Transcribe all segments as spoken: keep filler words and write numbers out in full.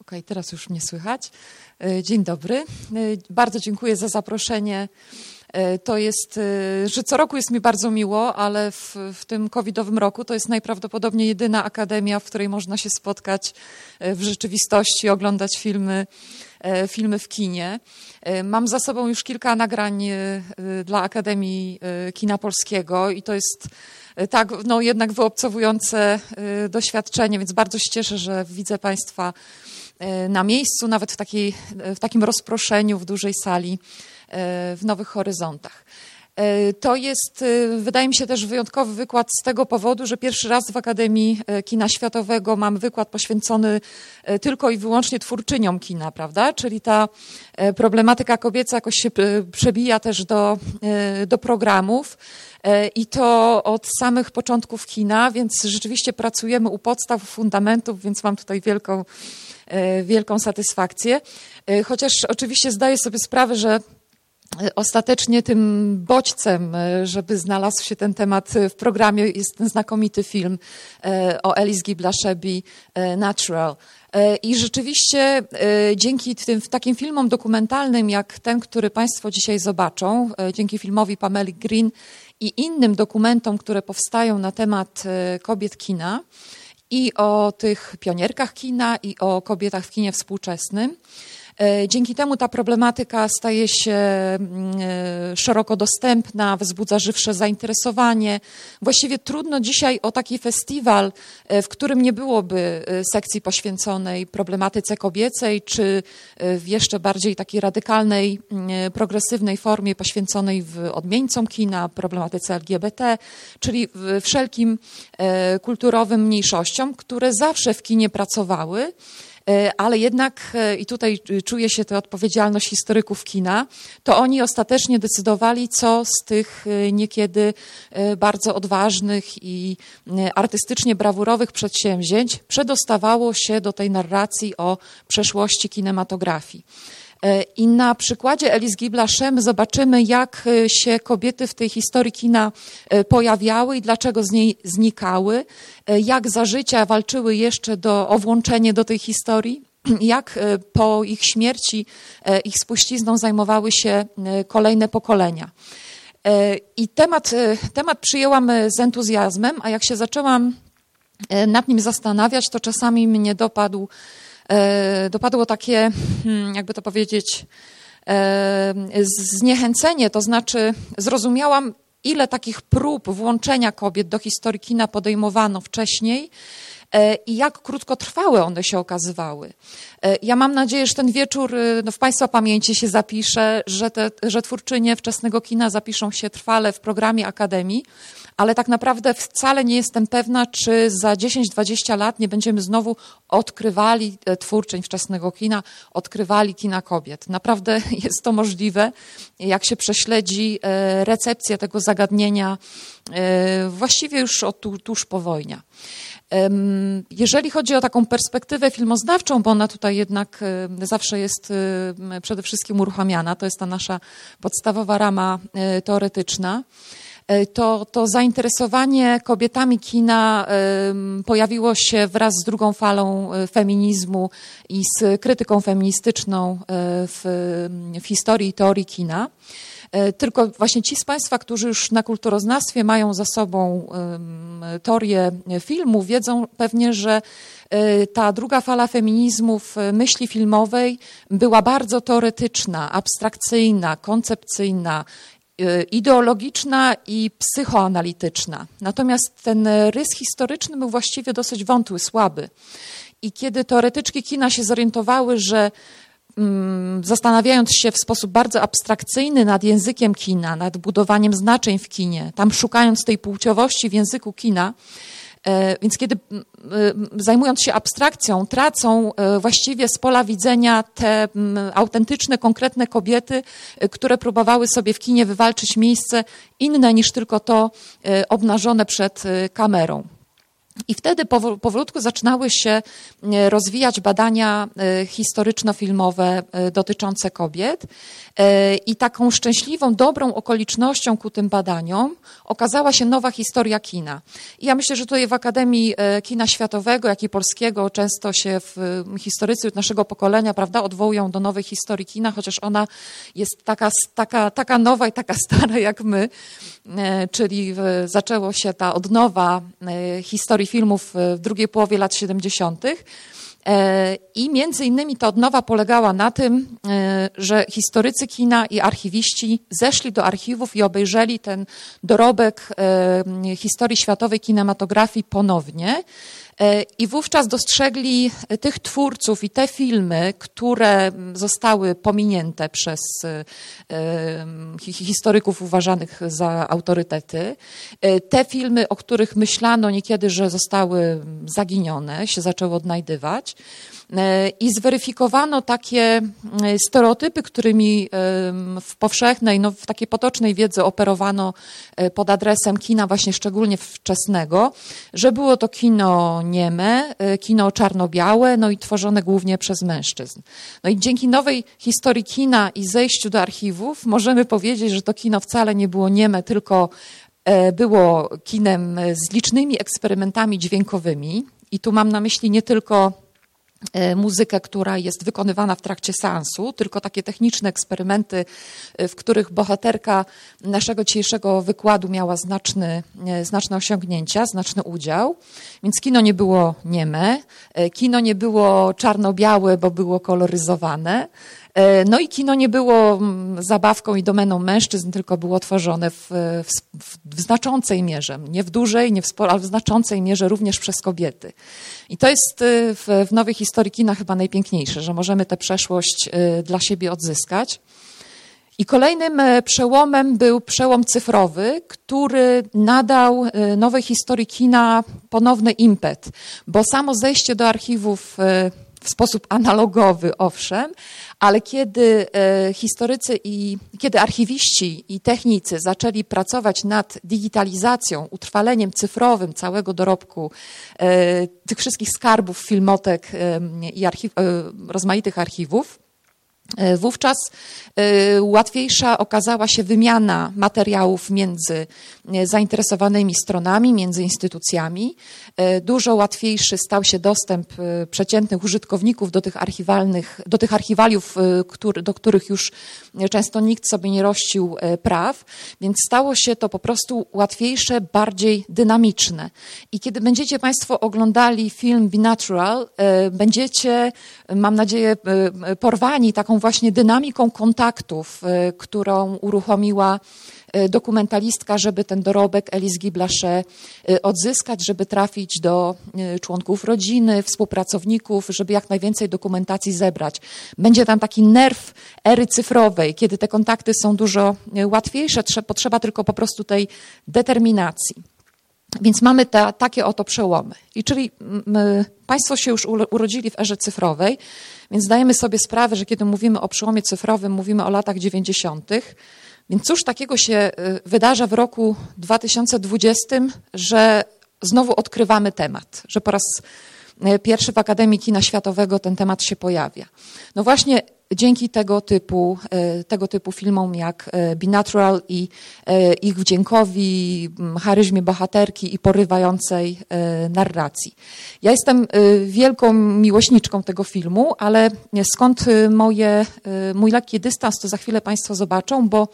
Okej, teraz już mnie słychać. Dzień dobry. Bardzo dziękuję za zaproszenie. To jest, że co roku jest mi bardzo miło, ale w, w tym covidowym roku to jest najprawdopodobniej jedyna akademia, w której można się spotkać w rzeczywistości, oglądać filmy, filmy w kinie. Mam za sobą już kilka nagrań dla Akademii Kina Polskiego i to jest tak, no jednak wyobcowujące doświadczenie, więc bardzo się cieszę, że widzę Państwa na miejscu, nawet w, takiej, w takim rozproszeniu, w dużej sali, w Nowych Horyzontach. To jest, wydaje mi się, też wyjątkowy wykład z tego powodu, że pierwszy raz w Akademii Kina Światowego mam wykład poświęcony tylko i wyłącznie twórczyniom kina, prawda? Czyli ta problematyka kobieca jakoś się przebija też do, do programów i to od samych początków kina, więc rzeczywiście pracujemy u podstaw, fundamentów, więc mam tutaj wielką, wielką satysfakcję. Chociaż oczywiście zdaję sobie sprawę, że ostatecznie tym bodźcem, żeby znalazł się ten temat w programie, jest ten znakomity film o Alice Guy Blaszeby, Natural. I rzeczywiście dzięki tym takim filmom dokumentalnym, jak ten, który Państwo dzisiaj zobaczą, dzięki filmowi Pameli Green i innym dokumentom, które powstają na temat kobiet kina i o tych pionierkach kina i o kobietach w kinie współczesnym, dzięki temu ta problematyka staje się szeroko dostępna, wzbudza żywsze zainteresowanie. Właściwie trudno dzisiaj o taki festiwal, w którym nie byłoby sekcji poświęconej problematyce kobiecej, czy w jeszcze bardziej takiej radykalnej, progresywnej formie poświęconej w odmieńcom kina, problematyce L G B T, czyli wszelkim kulturowym mniejszościom, które zawsze w kinie pracowały. Ale jednak, i tutaj czuje się tę odpowiedzialność historyków kina, to oni ostatecznie decydowali, co z tych niekiedy bardzo odważnych i artystycznie brawurowych przedsięwzięć przedostawało się do tej narracji o przeszłości kinematografii. I na przykładzie Alice Guy Blaszeby zobaczymy, jak się kobiety w tej historii kina pojawiały i dlaczego z niej znikały, jak za życia walczyły jeszcze do, o włączenie do tej historii, jak po ich śmierci ich spuścizną zajmowały się kolejne pokolenia. I temat, temat przyjęłam z entuzjazmem, a jak się zaczęłam nad nim zastanawiać, to czasami mnie dopadł dopadło takie, jakby to powiedzieć, zniechęcenie, to znaczy zrozumiałam, ile takich prób włączenia kobiet do historii kina podejmowano wcześniej i jak krótkotrwałe one się okazywały. Ja mam nadzieję, że ten wieczór no, w Państwa pamięci się zapisze, że, te, że twórczynie wczesnego kina zapiszą się trwale w programie Akademii, ale tak naprawdę wcale nie jestem pewna, czy za dziesięć dwadzieścia lat nie będziemy znowu odkrywali twórczyń wczesnego kina, odkrywali kina kobiet. Naprawdę jest to możliwe, jak się prześledzi recepcję tego zagadnienia właściwie już od tuż po wojnie. Jeżeli chodzi o taką perspektywę filmoznawczą, bo ona tutaj jednak zawsze jest przede wszystkim uruchamiana, to jest ta nasza podstawowa rama teoretyczna, to, to zainteresowanie kobietami kina pojawiło się wraz z drugą falą feminizmu i z krytyką feministyczną w, w historii i teorii kina. Tylko właśnie ci z Państwa, którzy już na kulturoznawstwie mają za sobą teorię filmu, wiedzą pewnie, że ta druga fala feminizmu w myśli filmowej była bardzo teoretyczna, abstrakcyjna, koncepcyjna, ideologiczna i psychoanalityczna. Natomiast ten rys historyczny był właściwie dosyć wątły, słaby. I kiedy teoretyczki kina się zorientowały, że zastanawiając się w sposób bardzo abstrakcyjny nad językiem kina, nad budowaniem znaczeń w kinie, tam szukając tej płciowości w języku kina, więc kiedy zajmując się abstrakcją, tracą właściwie z pola widzenia te autentyczne, konkretne kobiety, które próbowały sobie w kinie wywalczyć miejsce inne niż tylko to obnażone przed kamerą. I wtedy powolutku zaczynały się rozwijać badania historyczno-filmowe dotyczące kobiet. I taką szczęśliwą, dobrą okolicznością ku tym badaniom okazała się nowa historia kina. I ja myślę, że tutaj w Akademii Kina Światowego, jak i polskiego często się w historycy naszego pokolenia, prawda, odwołują do nowej historii kina, chociaż ona jest taka, taka, taka nowa i taka stara jak my. Czyli zaczęło się ta odnowa historii filmów w drugiej połowie lat siedemdziesiątych. I między innymi ta odnowa polegała na tym, że historycy kina i archiwiści zeszli do archiwów i obejrzeli ten dorobek historii światowej kinematografii ponownie. I wówczas dostrzegli tych twórców i te filmy, które zostały pominięte przez historyków uważanych za autorytety. Te filmy, o których myślano niekiedy, że zostały zaginione, się zaczęły odnajdywać. I zweryfikowano takie stereotypy, którymi w powszechnej, no w takiej potocznej wiedzy operowano pod adresem kina właśnie szczególnie wczesnego, że było to kino nieme, kino czarno-białe, no i tworzone głównie przez mężczyzn. No i dzięki nowej historii kina i zejściu do archiwów możemy powiedzieć, że to kino wcale nie było nieme, tylko było kinem z licznymi eksperymentami dźwiękowymi. I tu mam na myśli nie tylko muzykę, która jest wykonywana w trakcie seansu, tylko takie techniczne eksperymenty, w których bohaterka naszego dzisiejszego wykładu miała znaczny, znaczne osiągnięcia, znaczny udział. Więc kino nie było nieme, kino nie było czarno-białe, bo było koloryzowane. No i kino nie było zabawką i domeną mężczyzn, tylko było tworzone w, w, w znaczącej mierze, nie w dużej, nie w sporo, ale w znaczącej mierze również przez kobiety. I to jest w, w nowej historii kina chyba najpiękniejsze, że możemy tę przeszłość dla siebie odzyskać. I kolejnym przełomem był przełom cyfrowy, który nadał nowej historii kina ponowny impet, bo samo zejście do archiwów w sposób analogowy, owszem, ale kiedy historycy i kiedy archiwiści i technicy zaczęli pracować nad digitalizacją, utrwaleniem cyfrowym całego dorobku tych wszystkich skarbów, filmotek i archiw, rozmaitych archiwów, wówczas łatwiejsza okazała się wymiana materiałów między zainteresowanymi stronami, między instytucjami. Dużo łatwiejszy stał się dostęp przeciętnych użytkowników do tych archiwalnych, do tych archiwaliów, do których już często nikt sobie nie rościł praw, więc stało się to po prostu łatwiejsze, bardziej dynamiczne. I kiedy będziecie Państwo oglądali film Be Natural, będziecie, mam nadzieję, porwani taką właśnie dynamiką kontaktów, którą uruchomiła dokumentalistka, żeby ten dorobek Elise Guy Blaché odzyskać, żeby trafić do członków rodziny, współpracowników, żeby jak najwięcej dokumentacji zebrać. Będzie tam taki nerw ery cyfrowej, kiedy te kontakty są dużo łatwiejsze, potrzeba tylko po prostu tej determinacji. Więc mamy te, takie oto przełomy. I czyli my, Państwo się już urodzili w erze cyfrowej, więc zdajemy sobie sprawę, że kiedy mówimy o przełomie cyfrowym, mówimy o latach dziewięćdziesiątych. Więc cóż takiego się wydarza w roku dwa tysiące dwudziestym, że znowu odkrywamy temat, że po raz pierwszy w Akademii Kina Światowego ten temat się pojawia. No właśnie dzięki tego typu, tego typu filmom jak Be Natural i ich wdziękowi, charyzmie bohaterki i porywającej narracji. Ja jestem wielką miłośniczką tego filmu, ale skąd moje, mój lekki dystans, to za chwilę Państwo zobaczą, bo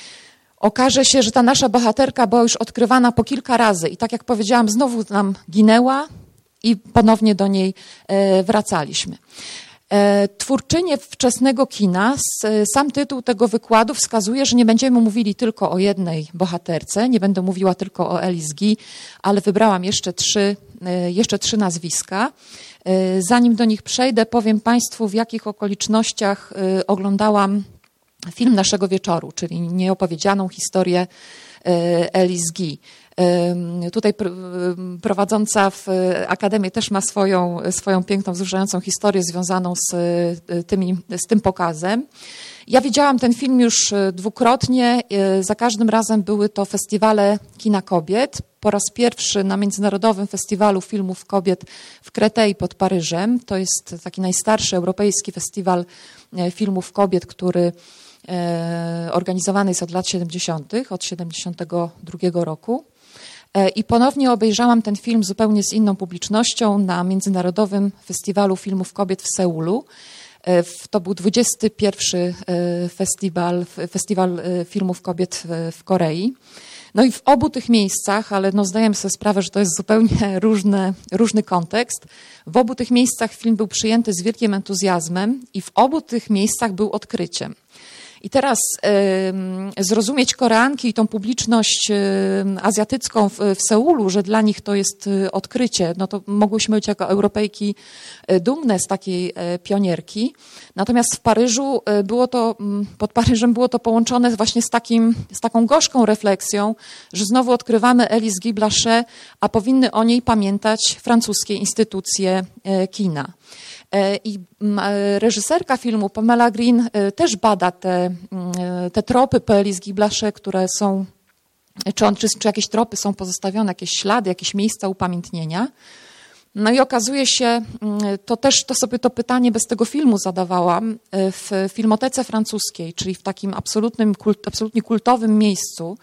okaże się, że ta nasza bohaterka była już odkrywana po kilka razy i tak jak powiedziałam, znowu nam ginęła i ponownie do niej wracaliśmy. Twórczynie wczesnego kina, sam tytuł tego wykładu wskazuje, że nie będziemy mówili tylko o jednej bohaterce, nie będę mówiła tylko o Elise Guy, ale wybrałam jeszcze trzy, jeszcze trzy nazwiska. Zanim do nich przejdę, powiem Państwu, w jakich okolicznościach oglądałam film naszego wieczoru, czyli nieopowiedzianą historię Elise Guy. Tutaj prowadząca w Akademię też ma swoją, swoją piękną, wzruszającą historię związaną z, tymi, z tym pokazem. Ja widziałam ten film już dwukrotnie. Za każdym razem były to festiwale kina kobiet. Po raz pierwszy na Międzynarodowym Festiwalu Filmów Kobiet w Créteil pod Paryżem. To jest taki najstarszy europejski festiwal filmów kobiet, który organizowany jest od lat siedemdziesiątych, od siedemdziesiątego drugiego roku. I ponownie obejrzałam ten film zupełnie z inną publicznością na Międzynarodowym Festiwalu Filmów Kobiet w Seulu. To był dwudziesty pierwszy festiwal, festiwal filmów kobiet w Korei. No i w obu tych miejscach, ale no zdajemy sobie sprawę, że to jest zupełnie różny, różny kontekst, w obu tych miejscach film był przyjęty z wielkim entuzjazmem i w obu tych miejscach był odkryciem. I teraz y, zrozumieć Koreanki i tą publiczność y, azjatycką w, w Seulu, że dla nich to jest y, odkrycie, no to mogłyśmy być jako Europejki y, dumne z takiej y, pionierki. Natomiast w Paryżu y, było to, y, pod Paryżem było to połączone właśnie z, takim, z taką gorzką refleksją, że znowu odkrywamy Elise Guy Blaché, a powinny o niej pamiętać francuskie instytucje y, kina. I reżyserka filmu Pamela Green też bada te, te tropy po Elise Guy Blaché, które są, czy, on, czy, czy jakieś tropy są pozostawione, jakieś ślady, jakieś miejsca upamiętnienia. No i okazuje się, to też to sobie to pytanie bez tego filmu zadawałam, w Filmotece Francuskiej, czyli w takim absolutnym, kult, absolutnie kultowym miejscu,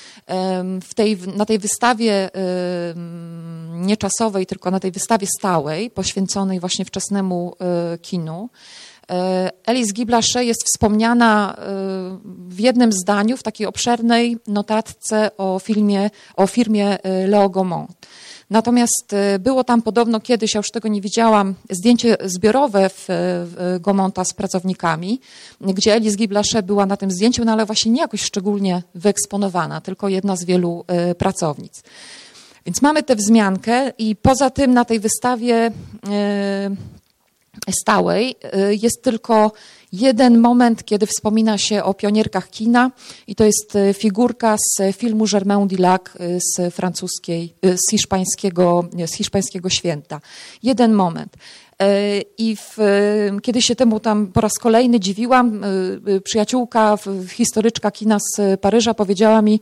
w tej, na tej wystawie nie czasowej, tylko na tej wystawie stałej, poświęconej właśnie wczesnemu kinu. Elise Guy Blaché jest wspomniana w jednym zdaniu w takiej obszernej notatce o filmie, o firmie Leo Gaumont. Natomiast było tam podobno kiedyś, ja już tego nie widziałam, zdjęcie zbiorowe w, w Gaumonta z pracownikami, gdzie Elise Guy Blaché była na tym zdjęciu, no ale właśnie nie jakoś szczególnie wyeksponowana, tylko jedna z wielu y, pracownic. Więc mamy tę wzmiankę i poza tym na tej wystawie y, stałej y, jest tylko jeden moment, kiedy wspomina się o pionierkach kina i to jest figurka z filmu Germain Dillac z francuskiej, z hiszpańskiego, z hiszpańskiego święta. Jeden moment. I w, kiedy się temu tam po raz kolejny dziwiłam, przyjaciółka, historyczka kina z Paryża powiedziała mi,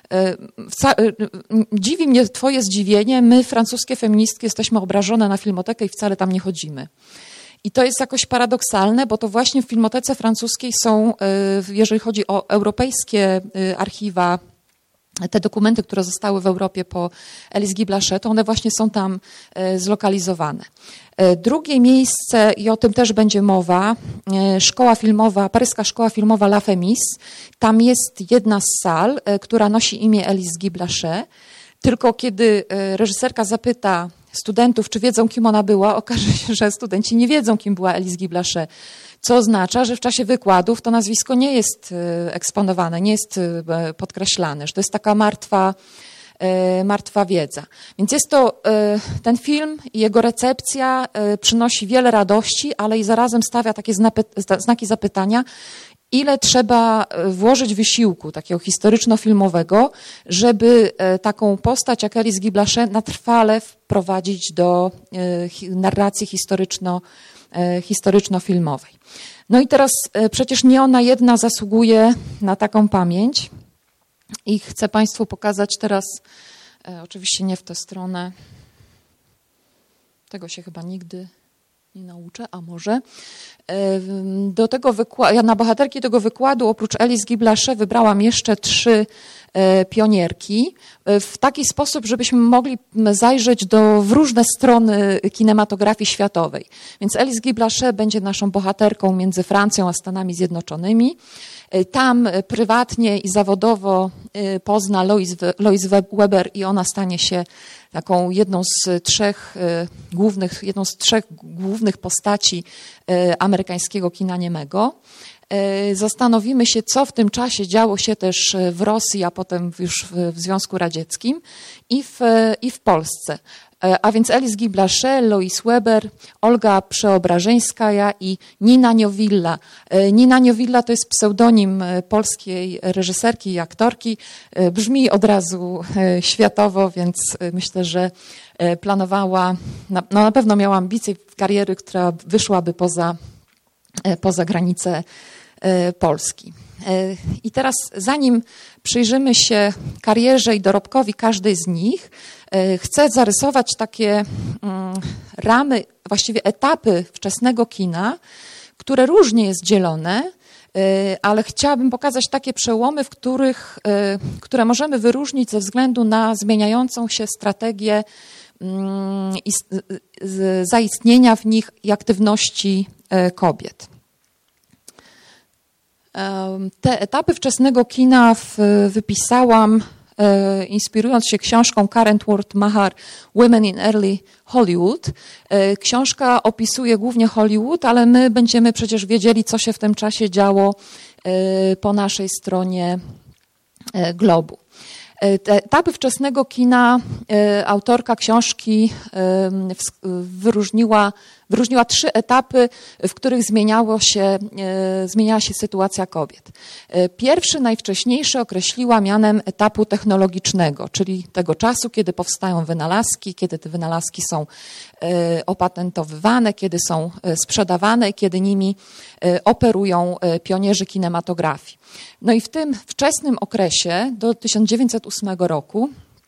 dziwi mnie twoje zdziwienie, my francuskie feministki jesteśmy obrażone na Filmotekę i wcale tam nie chodzimy. I to jest jakoś paradoksalne, bo to właśnie w Filmotece Francuskiej są, jeżeli chodzi o europejskie archiwa, te dokumenty, które zostały w Europie po Elise Guy Blaché, to one właśnie są tam zlokalizowane. Drugie miejsce, i o tym też będzie mowa, szkoła filmowa, paryska szkoła filmowa La Femis. Tam jest jedna z sal, która nosi imię Elise Guy Blaché. Tylko kiedy reżyserka zapyta studentów, czy wiedzą, kim ona była, okaże się, że studenci nie wiedzą, kim była Elise Guy Blaché, co oznacza, że w czasie wykładów to nazwisko nie jest eksponowane, nie jest podkreślane, że to jest taka martwa, martwa wiedza. Więc jest to, ten film i jego recepcja przynosi wiele radości, ale i zarazem stawia takie znaki zapytania, ile trzeba włożyć wysiłku takiego historyczno-filmowego, żeby taką postać jak Elise Guy Blaché na trwale wprowadzić do narracji historyczno, historyczno-filmowej. No i teraz przecież nie ona jedna zasługuje na taką pamięć i chcę Państwu pokazać teraz, oczywiście nie w tę stronę, tego się chyba nigdy nie nauczę, a może. Do tego wykładu, ja na bohaterki tego wykładu oprócz Elise Guy Blaché wybrałam jeszcze trzy pionierki w taki sposób, żebyśmy mogli zajrzeć do, w różne strony kinematografii światowej. Więc Elise Guy Blaché będzie naszą bohaterką między Francją a Stanami Zjednoczonymi. Tam prywatnie i zawodowo pozna Lois Weber i ona stanie się taką jedną z trzech głównych, jedną z trzech głównych postaci amerykańskiego kina niemego. Zastanowimy się, co w tym czasie działo się też w Rosji, a potem już w Związku Radzieckim i w, i w Polsce. A więc Elise Guy Blaché, Lois Weber, Olga Przeobrażeńskaja i Nina Niowilla. Nina Niowilla to jest pseudonim polskiej reżyserki i aktorki. Brzmi od razu światowo, więc myślę, że planowała, no na pewno miała ambicje kariery, która wyszłaby poza, poza granice Polski. I teraz zanim przyjrzymy się karierze i dorobkowi każdej z nich, chcę zarysować takie ramy, właściwie etapy wczesnego kina, które różnie jest dzielone, ale chciałabym pokazać takie przełomy, w których, które możemy wyróżnić ze względu na zmieniającą się strategię zaistnienia w nich i aktywności kobiet. Te etapy wczesnego kina wypisałam, inspirując się książką Karen Ward Mahar Women in Early Hollywood. Książka opisuje głównie Hollywood, ale my będziemy przecież wiedzieli, co się w tym czasie działo po naszej stronie globu. Te etapy wczesnego kina autorka książki wyróżniła, wyróżniła trzy etapy, w których zmieniało się, zmieniała się sytuacja kobiet. Pierwszy, najwcześniejszy określiła mianem etapu technologicznego, czyli tego czasu, kiedy powstają wynalazki, kiedy te wynalazki są opatentowywane, kiedy są sprzedawane i kiedy nimi operują pionierzy kinematografii. No i w tym wczesnym okresie, do tysiąc dziewięćset ósmego roku,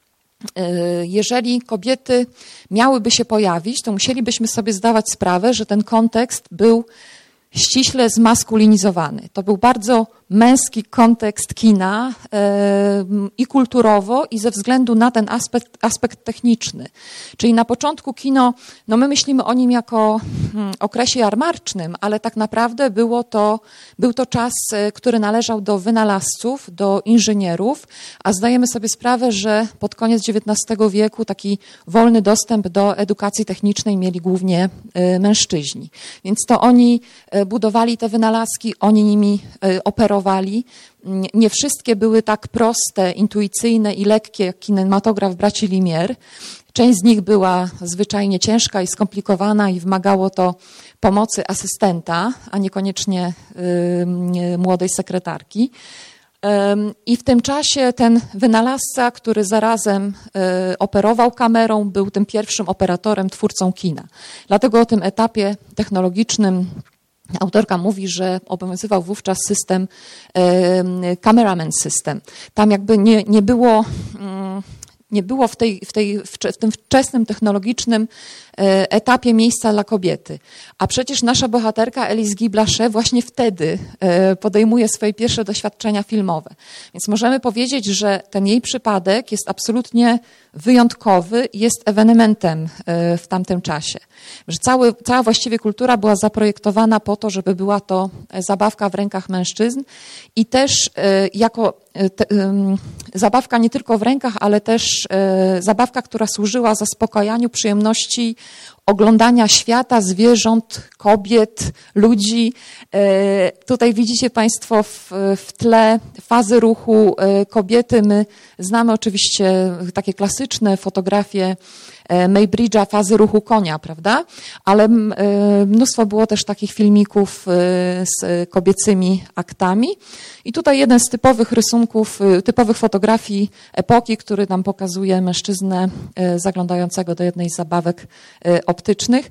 jeżeli kobiety miałyby się pojawić, to musielibyśmy sobie zdawać sprawę, że ten kontekst był ściśle zmaskulinizowany. To był bardzo męski kontekst kina e, i kulturowo, i ze względu na ten aspekt, aspekt techniczny. Czyli na początku kino, no my myślimy o nim jako hmm, okresie jarmarcznym, ale tak naprawdę było to, był to czas, który należał do wynalazców, do inżynierów, a zdajemy sobie sprawę, że pod koniec dziewiętnastego wieku taki wolny dostęp do edukacji technicznej mieli głównie e, mężczyźni. Więc to oni budowali te wynalazki, oni nimi e, operowali. Nie wszystkie były tak proste, intuicyjne i lekkie jak kinematograf braci Lumière. Część z nich była zwyczajnie ciężka i skomplikowana i wymagało to pomocy asystenta, a niekoniecznie y, młodej sekretarki. I w tym czasie ten wynalazca, który zarazem y, operował kamerą, był tym pierwszym operatorem, twórcą kina. Dlatego o tym etapie technologicznym autorka mówi, że obowiązywał wówczas system e, cameraman system. Tam jakby nie, nie było, nie było w, tej, w, tej, w tym wczesnym technologicznym etapie miejsca dla kobiety. A przecież nasza bohaterka Elise Guy Blaché właśnie wtedy podejmuje swoje pierwsze doświadczenia filmowe. Więc możemy powiedzieć, że ten jej przypadek jest absolutnie wyjątkowy i jest ewenementem w tamtym czasie. Że cały, cała właściwie kultura była zaprojektowana po to, żeby była to zabawka w rękach mężczyzn i też jako te, zabawka nie tylko w rękach, ale też zabawka, która służyła zaspokajaniu przyjemności oglądania świata, zwierząt, kobiet, ludzi. Tutaj widzicie Państwo w, w tle fazy ruchu kobiety. My znamy oczywiście takie klasyczne fotografie Maybridge'a, fazy ruchu konia, prawda? Ale mnóstwo było też takich filmików z kobiecymi aktami. I tutaj jeden z typowych rysunków, typowych fotografii epoki, który nam pokazuje mężczyznę zaglądającego do jednej z zabawek optycznych.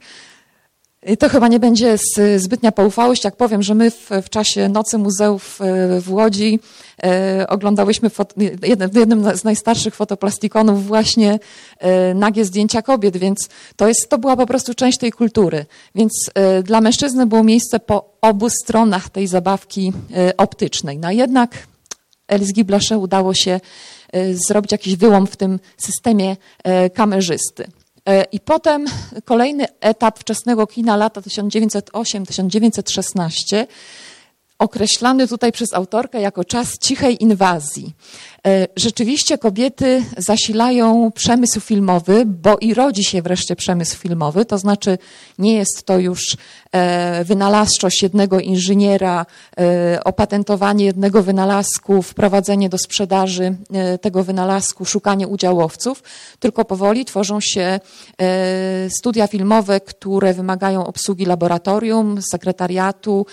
I to chyba nie będzie zbytnia poufałość, jak powiem, że my w, w czasie Nocy Muzeów w Łodzi e, oglądałyśmy fot, jednym, w jednym z najstarszych fotoplastikonów właśnie e, nagie zdjęcia kobiet, więc to, jest, to była po prostu część tej kultury. Więc e, dla mężczyzny było miejsce po obu stronach tej zabawki e, optycznej. No jednak Elise Guy Blaché udało się e, zrobić jakiś wyłom w tym systemie e, kamerzysty. I potem kolejny etap wczesnego kina, lata tysiąc dziewięćset osiem do tysiąc dziewięćset szesnaście, określany tutaj przez autorkę jako czas cichej inwazji. Rzeczywiście kobiety zasilają przemysł filmowy, bo i rodzi się wreszcie przemysł filmowy, to znaczy nie jest to już wynalazczość jednego inżyniera, opatentowanie jednego wynalazku, wprowadzenie do sprzedaży tego wynalazku, szukanie udziałowców, tylko powoli tworzą się studia filmowe, które wymagają obsługi laboratorium, sekretariatu,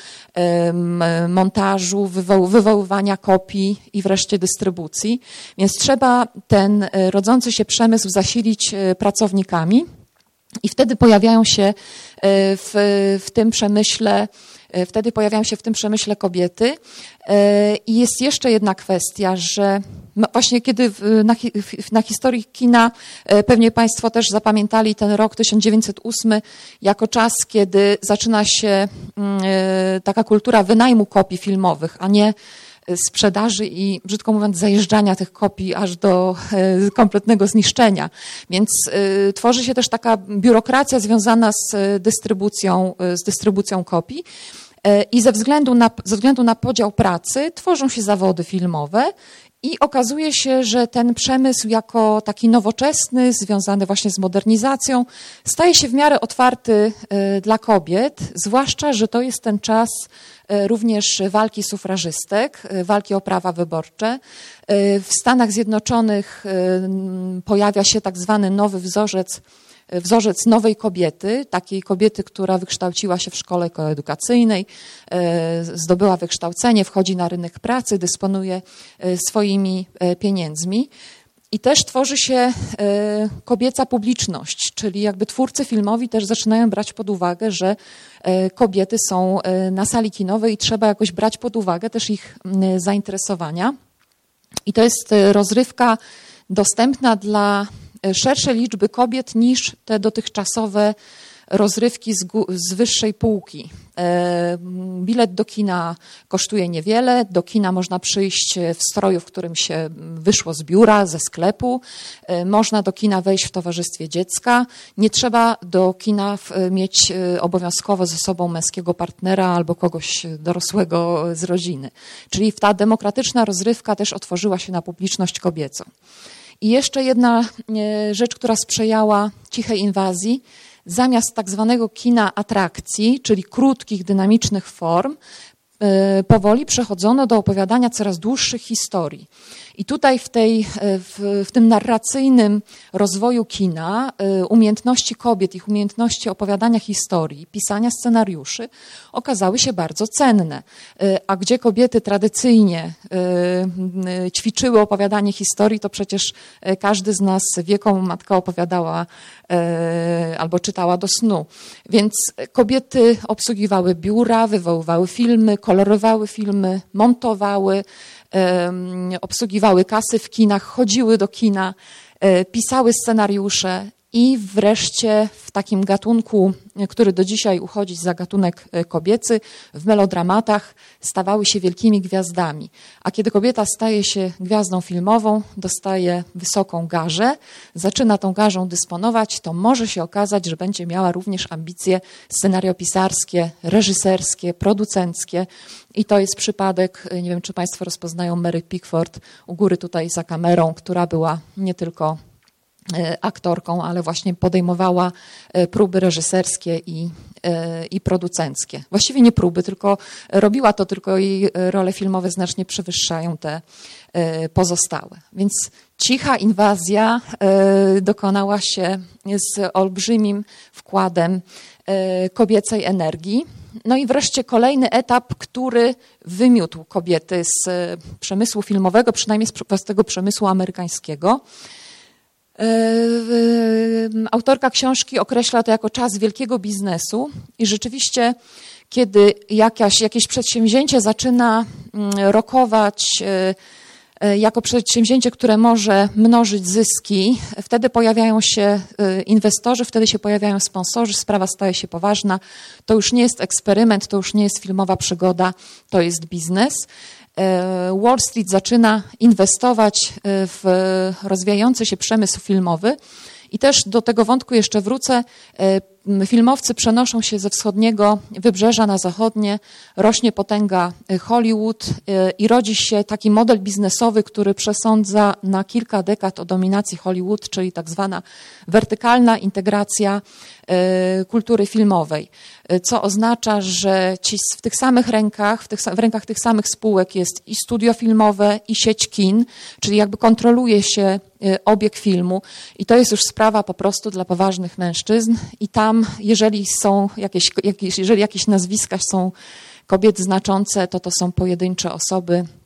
montażu, wywoływania kopii i wreszcie dystrybucji. Więc trzeba ten rodzący się przemysł zasilić pracownikami i wtedy pojawiają się w, w tym przemyśle Wtedy pojawiają się w tym przemyśle kobiety. I jest jeszcze jedna kwestia, że właśnie kiedy na, na historii kina pewnie Państwo też zapamiętali ten rok tysiąc dziewięćset ósmy jako czas, kiedy zaczyna się taka kultura wynajmu kopii filmowych, a nie sprzedaży i, brzydko mówiąc, zajeżdżania tych kopii aż do kompletnego zniszczenia. Więc y, tworzy się też taka biurokracja związana z dystrybucją, z dystrybucją kopii. Y, I ze względu na, ze względu na podział pracy tworzą się zawody filmowe. I okazuje się, że ten przemysł jako taki nowoczesny, związany właśnie z modernizacją, staje się w miarę otwarty dla kobiet, zwłaszcza, że to jest ten czas również walki sufrażystek, walki o prawa wyborcze. W Stanach Zjednoczonych pojawia się tak zwany nowy wzorzec, wzorzec nowej kobiety, takiej kobiety, która wykształciła się w szkole koedukacyjnej, zdobyła wykształcenie, wchodzi na rynek pracy, dysponuje swoimi pieniędzmi. I też tworzy się kobieca publiczność, czyli jakby twórcy filmowi też zaczynają brać pod uwagę, że kobiety są na sali kinowej i trzeba jakoś brać pod uwagę też ich zainteresowania. I to jest rozrywka dostępna dla szerszej liczby kobiet niż te dotychczasowe rozrywki z, z wyższej półki. Bilet do kina kosztuje niewiele, do kina można przyjść w stroju, w którym się wyszło z biura, ze sklepu, można do kina wejść w towarzystwie dziecka, nie trzeba do kina mieć obowiązkowo ze sobą męskiego partnera albo kogoś dorosłego z rodziny. Czyli ta demokratyczna rozrywka też otworzyła się na publiczność kobiecą. I jeszcze jedna rzecz, która sprzyjała cichej inwazji. Zamiast tak zwanego kina atrakcji, czyli krótkich, dynamicznych form, powoli przechodzono do opowiadania coraz dłuższych historii. I tutaj w, tej, w, w tym narracyjnym rozwoju kina umiejętności kobiet, ich umiejętności opowiadania historii, pisania scenariuszy okazały się bardzo cenne. A gdzie kobiety tradycyjnie ćwiczyły opowiadanie historii, to przecież każdy z nas wie, komu matka opowiadała albo czytała do snu. Więc kobiety obsługiwały biura, wywoływały filmy, kolorowały filmy, montowały, obsługiwały kasy w kinach, chodziły do kina, pisały scenariusze i wreszcie w takim gatunku, który do dzisiaj uchodzi za gatunek kobiecy, w melodramatach stawały się wielkimi gwiazdami. A kiedy kobieta staje się gwiazdą filmową, dostaje wysoką garzę, zaczyna tą garzą dysponować, to może się okazać, że będzie miała również ambicje scenariopisarskie, reżyserskie, producenckie. I to jest przypadek, nie wiem, czy Państwo rozpoznają Mary Pickford u góry tutaj za kamerą, która była nie tylko aktorką, ale właśnie podejmowała próby reżyserskie i, i producenckie. Właściwie nie próby, tylko robiła to, tylko jej role filmowe znacznie przewyższają te pozostałe. Więc cicha inwazja dokonała się z olbrzymim wkładem kobiecej energii. No i wreszcie kolejny etap, który wymiótł kobiety z przemysłu filmowego, przynajmniej z tego przemysłu amerykańskiego. Autorka książki określa to jako czas wielkiego biznesu i rzeczywiście, kiedy jakaś, jakieś przedsięwzięcie zaczyna rokować jako przedsięwzięcie, które może mnożyć zyski, wtedy pojawiają się inwestorzy, wtedy się pojawiają sponsorzy, sprawa staje się poważna. To już nie jest eksperyment, to już nie jest filmowa przygoda, to jest biznes. Wall Street zaczyna inwestować w rozwijający się przemysł filmowy i też do tego wątku jeszcze wrócę. Filmowcy przenoszą się ze wschodniego wybrzeża na zachodnie, rośnie potęga Hollywood i rodzi się taki model biznesowy, który przesądza na kilka dekad o dominacji Hollywood, czyli tak zwana wertykalna integracja kultury filmowej, co oznacza, że ci w tych samych rękach, w, tych, w rękach tych samych spółek jest i studio filmowe, i sieć kin, czyli jakby kontroluje się obieg filmu i to jest już sprawa po prostu dla poważnych mężczyzn i tam, jeżeli są jakieś, jeżeli jakieś nazwiska są kobiet znaczące, to to są pojedyncze osoby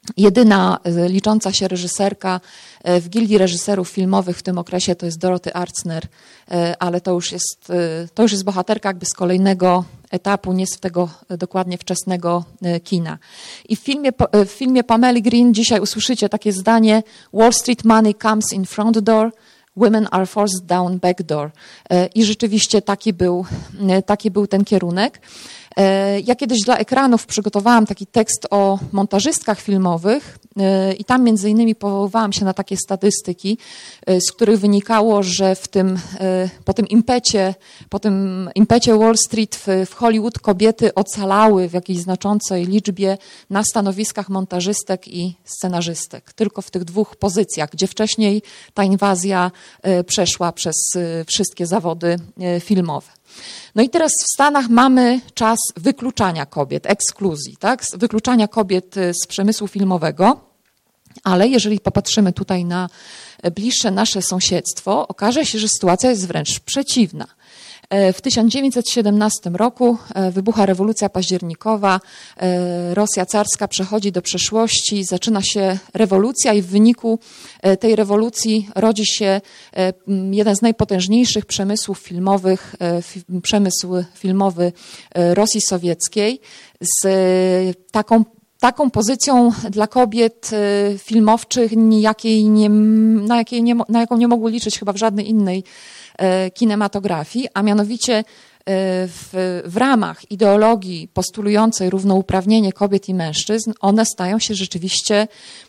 Jedyna licząca się reżyserka w Gildii Reżyserów Filmowych w tym okresie to jest Dorothy Arzner, ale to już jest, to już jest bohaterka jakby z kolejnego etapu, nie z tego dokładnie wczesnego kina. I w filmie, w filmie Pameli Green dzisiaj usłyszycie takie zdanie: Wall Street money comes in front door, women are forced down back door. I rzeczywiście taki był, taki był ten kierunek. Ja kiedyś dla ekranów przygotowałam taki tekst o montażystkach filmowych i tam między innymi powoływałam się na takie statystyki, z których wynikało, że w tym, po tym impecie, po tym impecie Wall Street w, w Hollywood kobiety ocalały w jakiejś znaczącej liczbie na stanowiskach montażystek i scenarzystek. Tylko w tych dwóch pozycjach, gdzie wcześniej ta inwazja przeszła przez wszystkie zawody filmowe. No i teraz w Stanach mamy czas wykluczania kobiet, ekskluzji, tak? Wykluczania kobiet z przemysłu filmowego, ale jeżeli popatrzymy tutaj na bliższe nasze sąsiedztwo, okaże się, że sytuacja jest wręcz przeciwna. W tysiąc dziewięćset siedemnastym roku wybucha rewolucja październikowa, Rosja carska przechodzi do przeszłości, zaczyna się rewolucja i w wyniku tej rewolucji rodzi się jeden z najpotężniejszych przemysłów filmowych, przemysł filmowy Rosji Sowieckiej z taką Taką pozycją dla kobiet filmowczych, jakiej nie, na, jakiej nie, na jaką nie mogły liczyć chyba w żadnej innej kinematografii, a mianowicie w, w ramach ideologii postulującej równouprawnienie kobiet i mężczyzn, one stają się rzeczywiście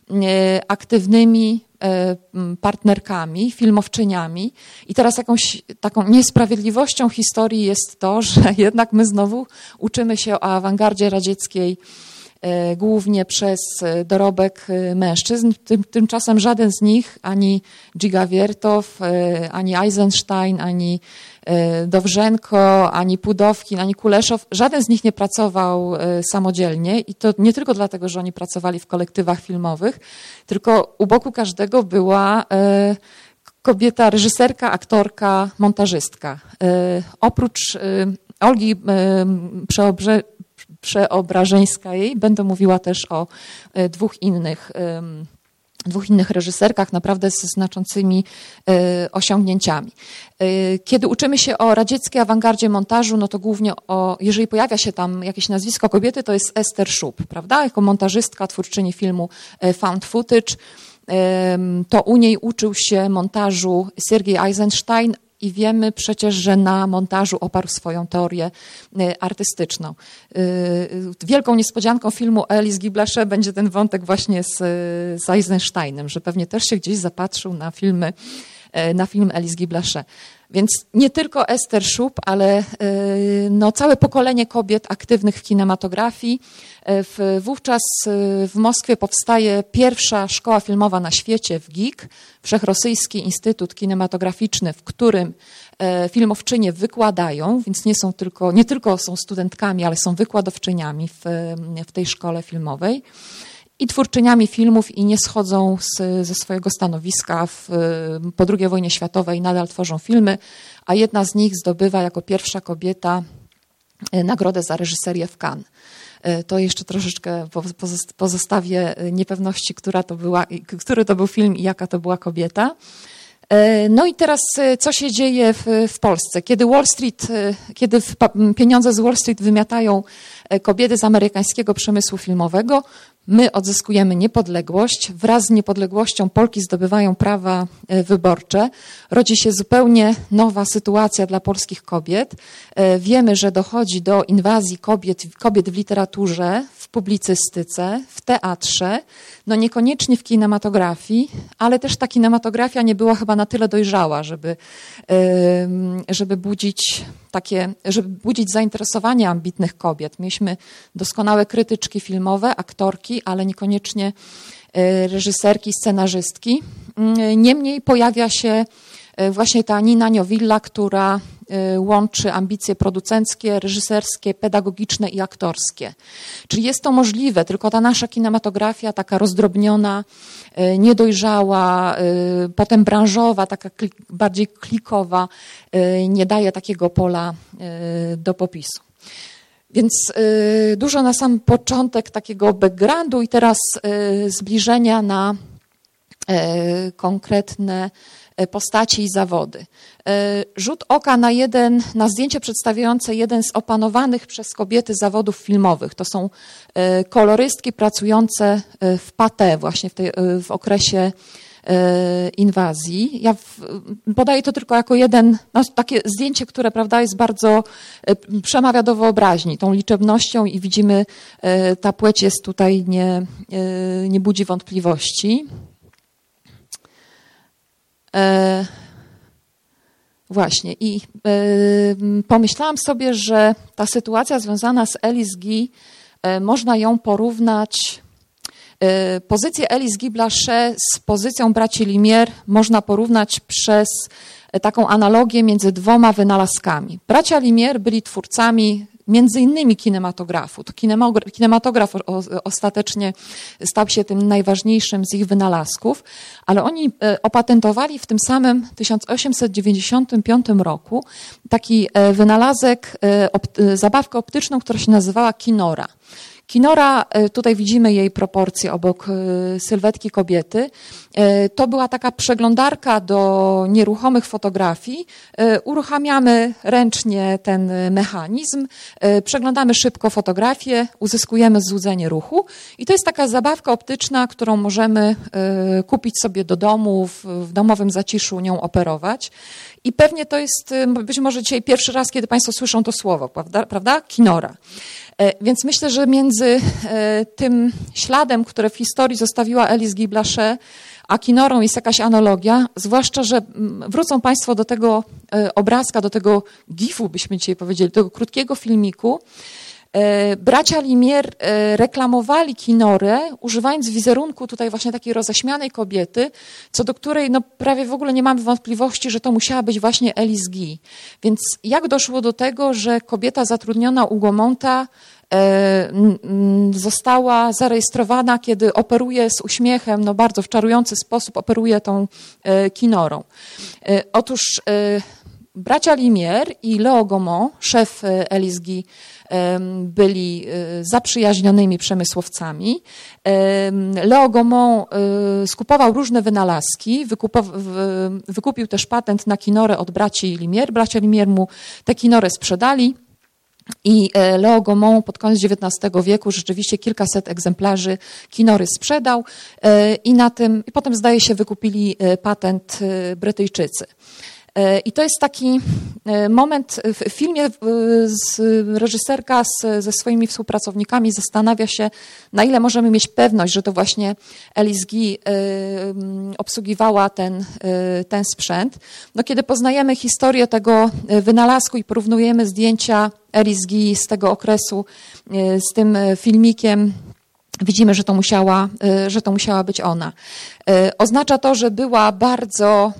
aktywnymi partnerkami, filmowczyniami. I teraz jakąś taką niesprawiedliwością historii jest to, że jednak my znowu uczymy się o awangardzie radzieckiej głównie przez dorobek mężczyzn. Tym, tymczasem żaden z nich, ani Dziga Wiertow, ani Eisenstein, ani Dowrzenko, ani Pudowkin, ani Kuleszow, żaden z nich nie pracował samodzielnie i to nie tylko dlatego, że oni pracowali w kolektywach filmowych, tylko u boku każdego była kobieta, reżyserka, aktorka, montażystka. Oprócz Olgi Przeobrze Przeobrażeńskiej będę mówiła też o dwóch innych, dwóch innych reżyserkach, naprawdę z znaczącymi osiągnięciami. Kiedy uczymy się o radzieckiej awangardzie montażu, no to głównie o, jeżeli pojawia się tam jakieś nazwisko kobiety, to jest Ester Schupp, prawda? Jako montażystka, twórczyni filmu Found Footage. To u niej uczył się montażu Sergiej Eisenstein, i wiemy przecież, że na montażu oparł swoją teorię artystyczną. Wielką niespodzianką filmu Alice Guy Blaché będzie ten wątek właśnie z, z Eisensteinem, że pewnie też się gdzieś zapatrzył na filmy, na film Alice Guy Blaché. Więc nie tylko Ester Schupp, ale no, całe pokolenie kobiet aktywnych w kinematografii. W, wówczas w Moskwie powstaje pierwsza szkoła filmowa na świecie w G I K, Wszechrosyjski Instytut Kinematograficzny, w którym filmowczynie wykładają, więc nie są tylko, nie tylko są studentkami, ale są wykładowczyniami w, w tej szkole filmowej. I twórczyniami filmów i nie schodzą z, ze swojego stanowiska w, po drugiej wojnie światowej, nadal tworzą filmy, a jedna z nich zdobywa jako pierwsza kobieta nagrodę za reżyserię w Cannes. To jeszcze troszeczkę pozostawię niepewności, która to była, który to był film i jaka to była kobieta. No i teraz co się dzieje w, w Polsce? Kiedy Wall Street, kiedy pieniądze z Wall Street wymiatają kobiety z amerykańskiego przemysłu filmowego, my odzyskujemy niepodległość. Wraz z niepodległością Polki zdobywają prawa wyborcze. Rodzi się zupełnie nowa sytuacja dla polskich kobiet. Wiemy, że dochodzi do inwazji kobiet, kobiet w literaturze, w publicystyce, w teatrze, no niekoniecznie w kinematografii, ale też ta kinematografia nie była chyba na tyle dojrzała, żeby, żeby budzić takie, żeby budzić zainteresowanie ambitnych kobiet. Mieliśmy doskonałe krytyczki filmowe, aktorki, ale niekoniecznie reżyserki, scenarzystki. Niemniej pojawia się właśnie ta Nina Niowilla, która łączy ambicje producenckie, reżyserskie, pedagogiczne i aktorskie. Czyli jest to możliwe, tylko ta nasza kinematografia taka rozdrobniona, niedojrzała, potem branżowa, taka klik, bardziej klikowa, nie daje takiego pola do popisu. Więc y, dużo na sam początek takiego backgroundu i teraz y, zbliżenia na y, konkretne postaci i zawody. Y, rzut oka na jeden, na zdjęcie przedstawiające jeden z opanowanych przez kobiety zawodów filmowych. To są y, kolorystki pracujące w Pathé, właśnie w, tej, w okresie inwazji. Ja w, podaję to tylko jako jeden, no, takie zdjęcie, które, prawda, jest bardzo, przemawia do wyobraźni tą liczebnością i widzimy, ta płeć jest tutaj, nie, nie budzi wątpliwości. E, właśnie i e, pomyślałam sobie, że ta sytuacja związana z Alice Guy, e, można ją porównać. Pozycję Alice Guy Blaché z pozycją braci Lumière można porównać przez taką analogię między dwoma wynalazkami. Bracia Lumière byli twórcami między innymi kinematografu. To kinematograf ostatecznie stał się tym najważniejszym z ich wynalazków, ale oni opatentowali w tym samym tysiąc osiemset dziewięćdziesiątym piątym roku taki wynalazek, zabawkę optyczną, która się nazywała kinora. Kinora, tutaj widzimy jej proporcje obok sylwetki kobiety. To była taka przeglądarka do nieruchomych fotografii. Uruchamiamy ręcznie ten mechanizm, przeglądamy szybko fotografię, uzyskujemy złudzenie ruchu i to jest taka zabawka optyczna, którą możemy kupić sobie do domu, w domowym zaciszu nią operować. I pewnie to jest być może dzisiaj pierwszy raz, kiedy Państwo słyszą to słowo, prawda? prawda? Kinora. Więc myślę, że między tym śladem, który w historii zostawiła Alice Guy Blaché, a kinorą jest jakaś analogia, zwłaszcza, że wrócą Państwo do tego obrazka, do tego gifu, byśmy dzisiaj powiedzieli, tego krótkiego filmiku. Bracia Lumière reklamowali kinorę, używając wizerunku tutaj właśnie takiej roześmianej kobiety, co do której no prawie w ogóle nie mamy wątpliwości, że to musiała być właśnie Alice Guy. Więc jak doszło do tego, że kobieta zatrudniona u Gaumonta została zarejestrowana, kiedy operuje z uśmiechem, no bardzo w czarujący sposób operuje tą kinorą. Otóż bracia Lumière i Leo Gaumont, szef Alice Guy, byli zaprzyjaźnionymi przemysłowcami. Leo Gaumont skupował różne wynalazki, wykupił też patent na kinorę od braci Lumière. Bracia Lumière mu tę kinorę sprzedali. I Leo Gaumont pod koniec dziewiętnastego wieku rzeczywiście kilkaset egzemplarzy kinory sprzedał i na tym, i potem zdaje się wykupili patent Brytyjczycy. I to jest taki moment w filmie, reżyserka z, ze swoimi współpracownikami zastanawia się, na ile możemy mieć pewność, że to właśnie Alice Guy obsługiwała ten, ten sprzęt. No, kiedy poznajemy historię tego wynalazku i porównujemy zdjęcia Alice Guy z tego okresu z tym filmikiem, widzimy, że to musiała, że to musiała być ona. Oznacza to, że była bardzo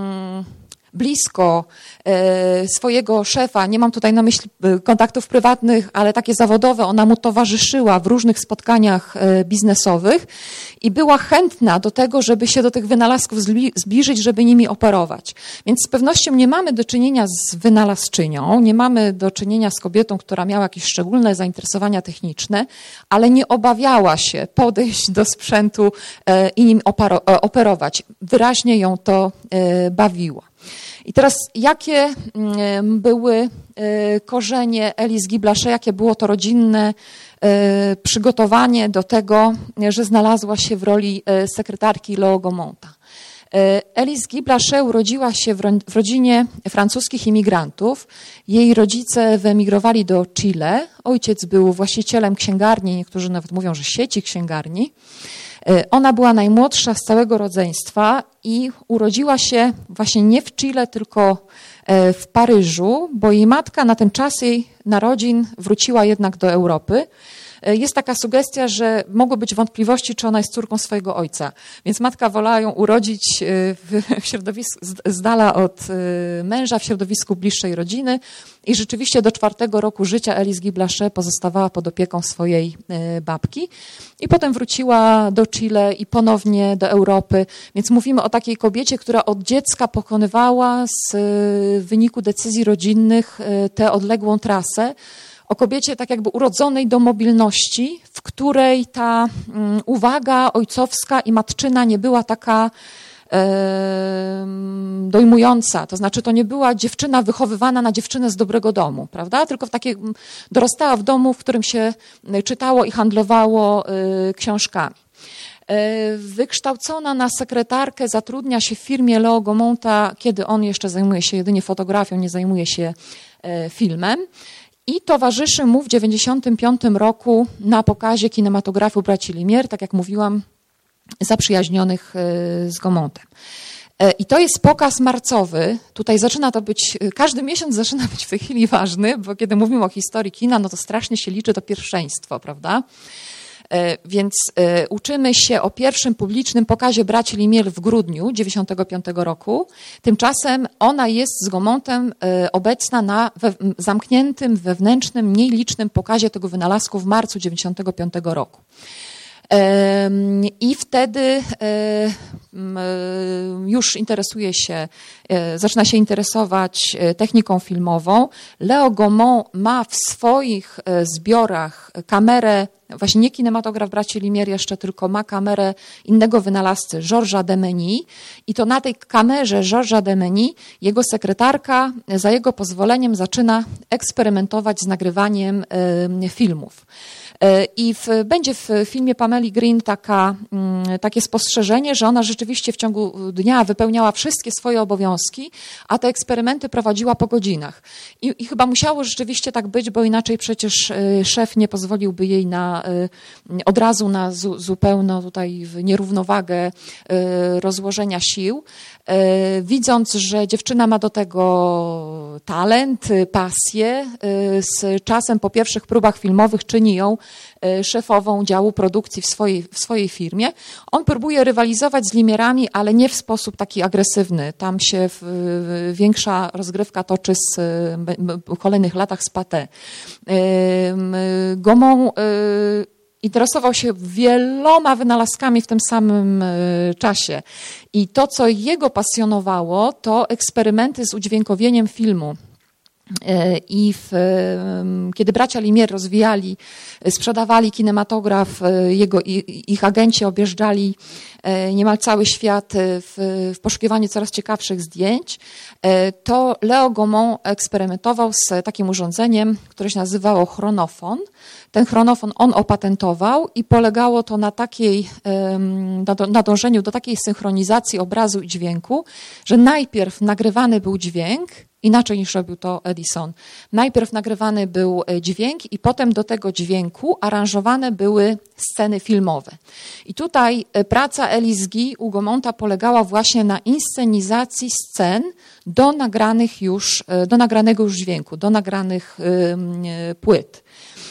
blisko swojego szefa, nie mam tutaj na myśli kontaktów prywatnych, ale takie zawodowe, ona mu towarzyszyła w różnych spotkaniach biznesowych i była chętna do tego, żeby się do tych wynalazków zbliżyć, żeby nimi operować. Więc z pewnością nie mamy do czynienia z wynalazczynią, nie mamy do czynienia z kobietą, która miała jakieś szczególne zainteresowania techniczne, ale nie obawiała się podejść do sprzętu i nim operować. Wyraźnie ją to bawiło. I teraz jakie były korzenie Alice Guy Blaché, jakie było to rodzinne przygotowanie do tego, że znalazła się w roli sekretarki Leo Gaumonta. Alice Guy Blaché urodziła się w rodzinie francuskich imigrantów. Jej rodzice wyemigrowali do Chile. Ojciec był właścicielem księgarni, niektórzy nawet mówią, że sieci księgarni. Ona była najmłodsza z całego rodzeństwa i urodziła się właśnie nie w Chile, tylko w Paryżu, bo jej matka na ten czas jej narodzin wróciła jednak do Europy. Jest taka sugestia, że mogły być wątpliwości, czy ona jest córką swojego ojca. Więc matka wolała ją urodzić w środowisku, z dala od męża, w środowisku bliższej rodziny. I rzeczywiście do czwartego roku życia Alice Guy Blaché pozostawała pod opieką swojej babki. I potem wróciła do Chile i ponownie do Europy. Więc mówimy o takiej kobiecie, która od dziecka pokonywała z wyniku decyzji rodzinnych tę odległą trasę. o kobiecie tak jakby urodzonej do mobilności, w której ta um, uwaga ojcowska i matczyna nie była taka dojmująca, to znaczy to nie była dziewczyna wychowywana na dziewczynę z dobrego domu, prawda? Tylko w takie, dorastała w domu, w którym się czytało i handlowało książkami. Wykształcona na sekretarkę, zatrudnia się w firmie Leo Gaumonta, kiedy on jeszcze zajmuje się jedynie fotografią, nie zajmuje się filmem. I towarzyszy mu w dziewięćdziesiątym piątym roku na pokazie kinematografii braci Lumière, tak jak mówiłam, zaprzyjaźnionych z Gaumontem. I to jest pokaz marcowy. Tutaj zaczyna to być, każdy miesiąc zaczyna być w tej chwili ważny, bo kiedy mówimy o historii kina, no to strasznie się liczy to pierwszeństwo, prawda? Więc uczymy się o pierwszym publicznym pokazie braci Lumière w grudniu dziewięćdziesiątego piątego roku. Tymczasem ona jest z Gaumontem obecna na we, zamkniętym, wewnętrznym, mniej licznym pokazie tego wynalazku w marcu dziewięćdziesiątego piątego roku. I wtedy już interesuje się, zaczyna się interesować techniką filmową. Leo Gaumont ma w swoich zbiorach kamerę, właśnie nie kinematograf braci Lumière jeszcze, tylko ma kamerę innego wynalazcy, Georgesa Demeny. I to na tej kamerze Georgesa Demeny jego sekretarka za jego pozwoleniem zaczyna eksperymentować z nagrywaniem filmów. I w, będzie w filmie Pameli Green taka, takie spostrzeżenie, że ona rzeczywiście w ciągu dnia wypełniała wszystkie swoje obowiązki, a te eksperymenty prowadziła po godzinach. I, i chyba musiało rzeczywiście tak być, bo inaczej przecież szef nie pozwoliłby jej na, od razu na zu, zupełną tutaj nierównowagę rozłożenia sił. Widząc, że dziewczyna ma do tego talent, pasję, z czasem po pierwszych próbach filmowych czyni ją szefową działu produkcji w swojej, w swojej firmie. On próbuje rywalizować z Lumierami, ale nie w sposób taki agresywny. Tam się w, w, większa rozgrywka toczy z, w kolejnych latach z Pathé. Gaumont interesował się wieloma wynalazkami w tym samym czasie. I to, co jego pasjonowało, to eksperymenty z udźwiękowieniem filmu. I w, kiedy bracia Lumière rozwijali, sprzedawali kinematograf, jego, ich agenci objeżdżali niemal cały świat w, w poszukiwaniu coraz ciekawszych zdjęć, to Leo Gaumont eksperymentował z takim urządzeniem, które się nazywało chronofon. Ten chronofon on opatentował i polegało to na takiej, na dążeniu do takiej synchronizacji obrazu i dźwięku, że najpierw nagrywany był dźwięk, inaczej niż robił to Edison. Najpierw nagrywany był dźwięk i potem do tego dźwięku aranżowane były sceny filmowe. I tutaj praca Ellis Guy u Gaumonta polegała właśnie na inscenizacji scen do nagranych już, do nagranego już dźwięku, do nagranych płyt.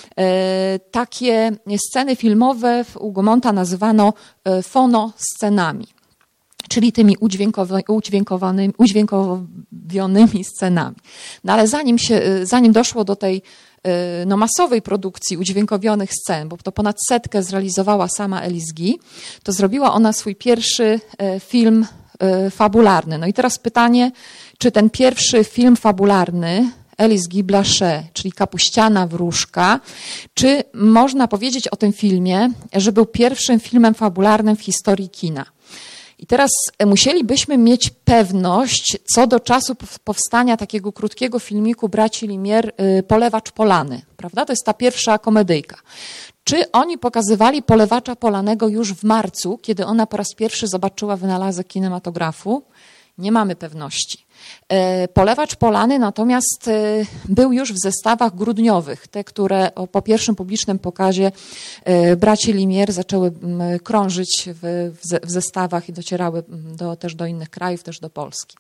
Takie sceny filmowe u Gaumonta nazywano fonoscenami, czyli tymi udźwiękowanymi, udźwiękowionymi scenami. No ale zanim, się, zanim doszło do tej no, masowej produkcji udźwiękowionych scen, bo to ponad setkę zrealizowała sama Ellis Guy, to zrobiła ona swój pierwszy film fabularny. No i teraz pytanie, czy ten pierwszy film fabularny Ellis Guy Blanchet, czyli Kapuściana wróżka, czy można powiedzieć o tym filmie, że był pierwszym filmem fabularnym w historii kina? I teraz musielibyśmy mieć pewność co do czasu powstania takiego krótkiego filmiku braci Lumière Polewacz Polany, prawda? To jest ta pierwsza komedyjka. Czy oni pokazywali Polewacza Polanego już w marcu, kiedy ona po raz pierwszy zobaczyła wynalazek kinematografu? Nie mamy pewności. Polewacz Polany natomiast był już w zestawach grudniowych, te, które po pierwszym publicznym pokazie braci Lumière zaczęły krążyć w, w zestawach i docierały do, też do innych krajów, też do Polski.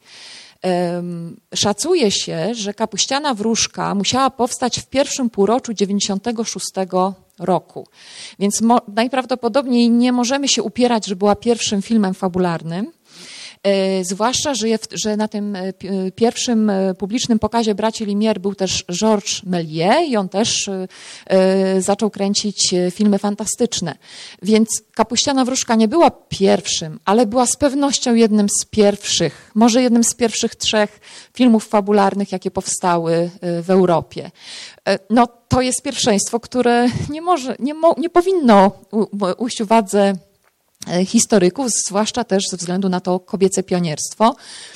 Szacuje się, że Kapuściana wróżka musiała powstać w pierwszym półroczu dziewięćdziesiątego szóstego roku. Więc mo, najprawdopodobniej nie możemy się upierać, że była pierwszym filmem fabularnym. Zwłaszcza, że, że na tym pierwszym publicznym pokazie Braci Lumière był też Georges Méliès i on też zaczął kręcić filmy fantastyczne. Więc Kapuściana wróżka nie była pierwszym, ale była z pewnością jednym z pierwszych, może jednym z pierwszych trzech filmów fabularnych, jakie powstały w Europie. No, to jest pierwszeństwo, które nie może, nie, mo, nie powinno ujść uwadze historyków, zwłaszcza też ze względu na to kobiece pionierstwo.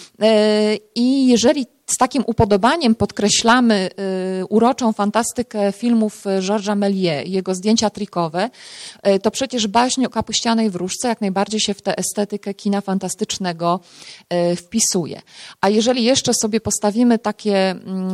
I jeżeli z takim upodobaniem podkreślamy uroczą fantastykę filmów Georgesa Méliès i jego zdjęcia trikowe, to przecież baśń o Kapuścianej wróżce jak najbardziej się w tę estetykę kina fantastycznego wpisuje. A jeżeli jeszcze sobie postawimy takie,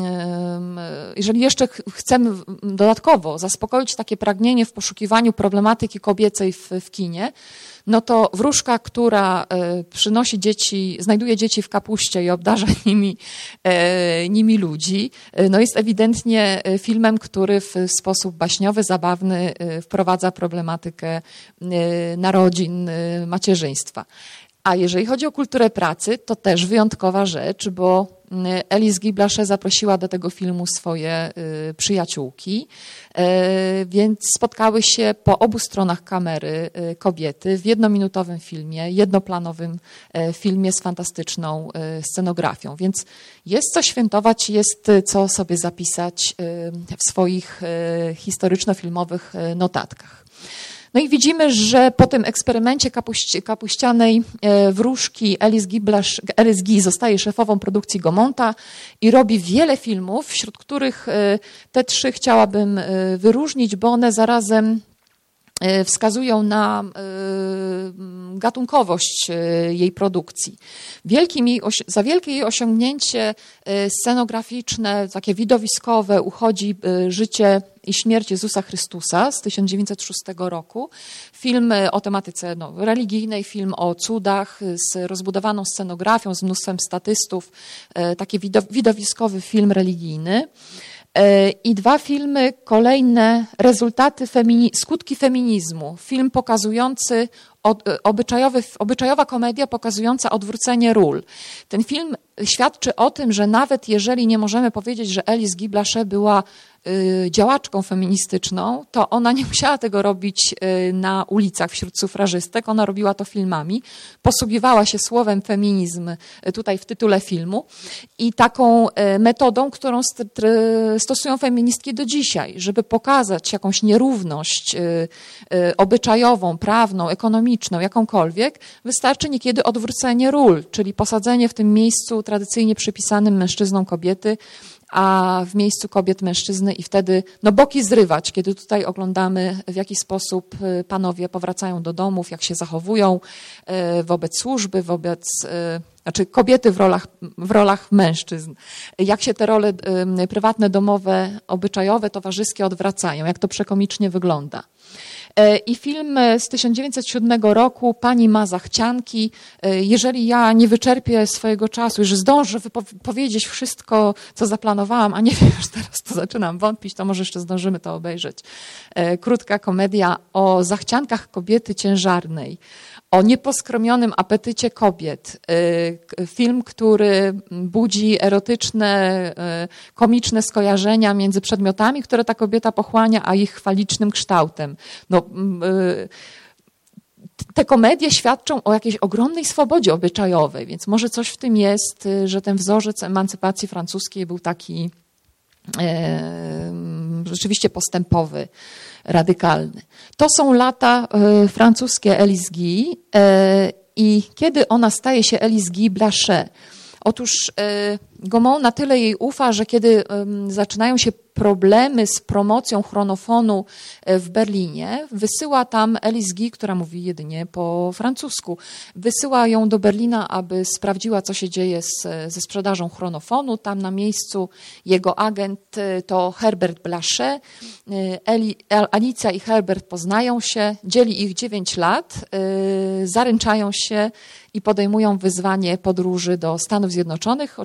jeżeli jeszcze chcemy dodatkowo zaspokoić takie pragnienie w poszukiwaniu problematyki kobiecej w, w kinie, no to wróżka, która przynosi dzieci, znajduje dzieci w kapuście i obdarza nimi, nimi ludzi, no jest ewidentnie filmem, który w sposób baśniowy, zabawny wprowadza problematykę narodzin, macierzyństwa. A jeżeli chodzi o kulturę pracy, to też wyjątkowa rzecz, bo Élise Guy Blaché zaprosiła do tego filmu swoje y, przyjaciółki, y, więc spotkały się po obu stronach kamery y, kobiety w jednominutowym filmie, jednoplanowym y, filmie z fantastyczną y, scenografią. Więc jest co świętować, jest co sobie zapisać y, w swoich y, historyczno-filmowych y, notatkach. No i widzimy, że po tym eksperymencie kapuści, kapuścianej wróżki Élise Guy, Blaché, Élise Guy zostaje szefową produkcji Gaumonta i robi wiele filmów, wśród których te trzy chciałabym wyróżnić, bo one zarazem wskazują na gatunkowość jej produkcji. Wielkim jej, za wielkie jej osiągnięcie scenograficzne, takie widowiskowe uchodzi Życie i śmierć Jezusa Chrystusa z tysiąc dziewięćset szóstego roku. Film o tematyce no, religijnej, film o cudach z rozbudowaną scenografią, z mnóstwem statystów, taki widowiskowy film religijny. I dwa filmy, kolejne rezultaty, femini- skutki feminizmu. Film pokazujący, od, obyczajowy, obyczajowa komedia pokazująca odwrócenie ról. Ten film świadczy o tym, że nawet jeżeli nie możemy powiedzieć, że Élise Guy Blaché była y, działaczką feministyczną, to ona nie musiała tego robić y, na ulicach wśród sufrażystek, ona robiła to filmami, posługiwała się słowem feminizm y, tutaj w tytule filmu i taką y, metodą, którą st- tr- stosują feministki do dzisiaj, żeby pokazać jakąś nierówność y, y, obyczajową, prawną, ekonomiczną, jakąkolwiek, wystarczy niekiedy odwrócenie ról, czyli posadzenie w tym miejscu tradycyjnie przypisanym mężczyznom kobiety, a w miejscu kobiet mężczyzny i wtedy no boki zrywać, kiedy tutaj oglądamy, w jaki sposób panowie powracają do domów, jak się zachowują wobec służby, wobec, znaczy kobiety w rolach, w rolach mężczyzn, jak się te role prywatne, domowe, obyczajowe, towarzyskie odwracają, jak to przekomicznie wygląda. I film z tysiąc dziewięćset siódmego roku, Pani ma zachcianki. Jeżeli ja nie wyczerpię swojego czasu, że zdążę powiedzieć wszystko, co zaplanowałam, a nie wiem, już teraz to zaczynam wątpić, to może jeszcze zdążymy to obejrzeć. Krótka komedia o zachciankach kobiety ciężarnej, o nieposkromionym apetycie kobiet. Film, który budzi erotyczne, komiczne skojarzenia między przedmiotami, które ta kobieta pochłania, a ich chwalicznym kształtem. No, te komedie świadczą o jakiejś ogromnej swobodzie obyczajowej, więc może coś w tym jest, że ten wzorzec emancypacji francuskiej był taki e, rzeczywiście postępowy, radykalny. To są lata e, francuskie Élise Guy e, i kiedy ona staje się Élise Guy Blaché? Otóż e, Gaumont na tyle jej ufa, że kiedy e, zaczynają się problemy z promocją chronofonu w Berlinie, wysyła tam Élise Guy, która mówi jedynie po francusku, wysyła ją do Berlina, aby sprawdziła, co się dzieje z, ze sprzedażą chronofonu. Tam na miejscu jego agent to Herbert Blaché. Eli, Alicja i Herbert poznają się, dzieli ich dziewięć lat, zaręczają się i podejmują wyzwanie podróży do Stanów Zjednoczonych. Oczywiście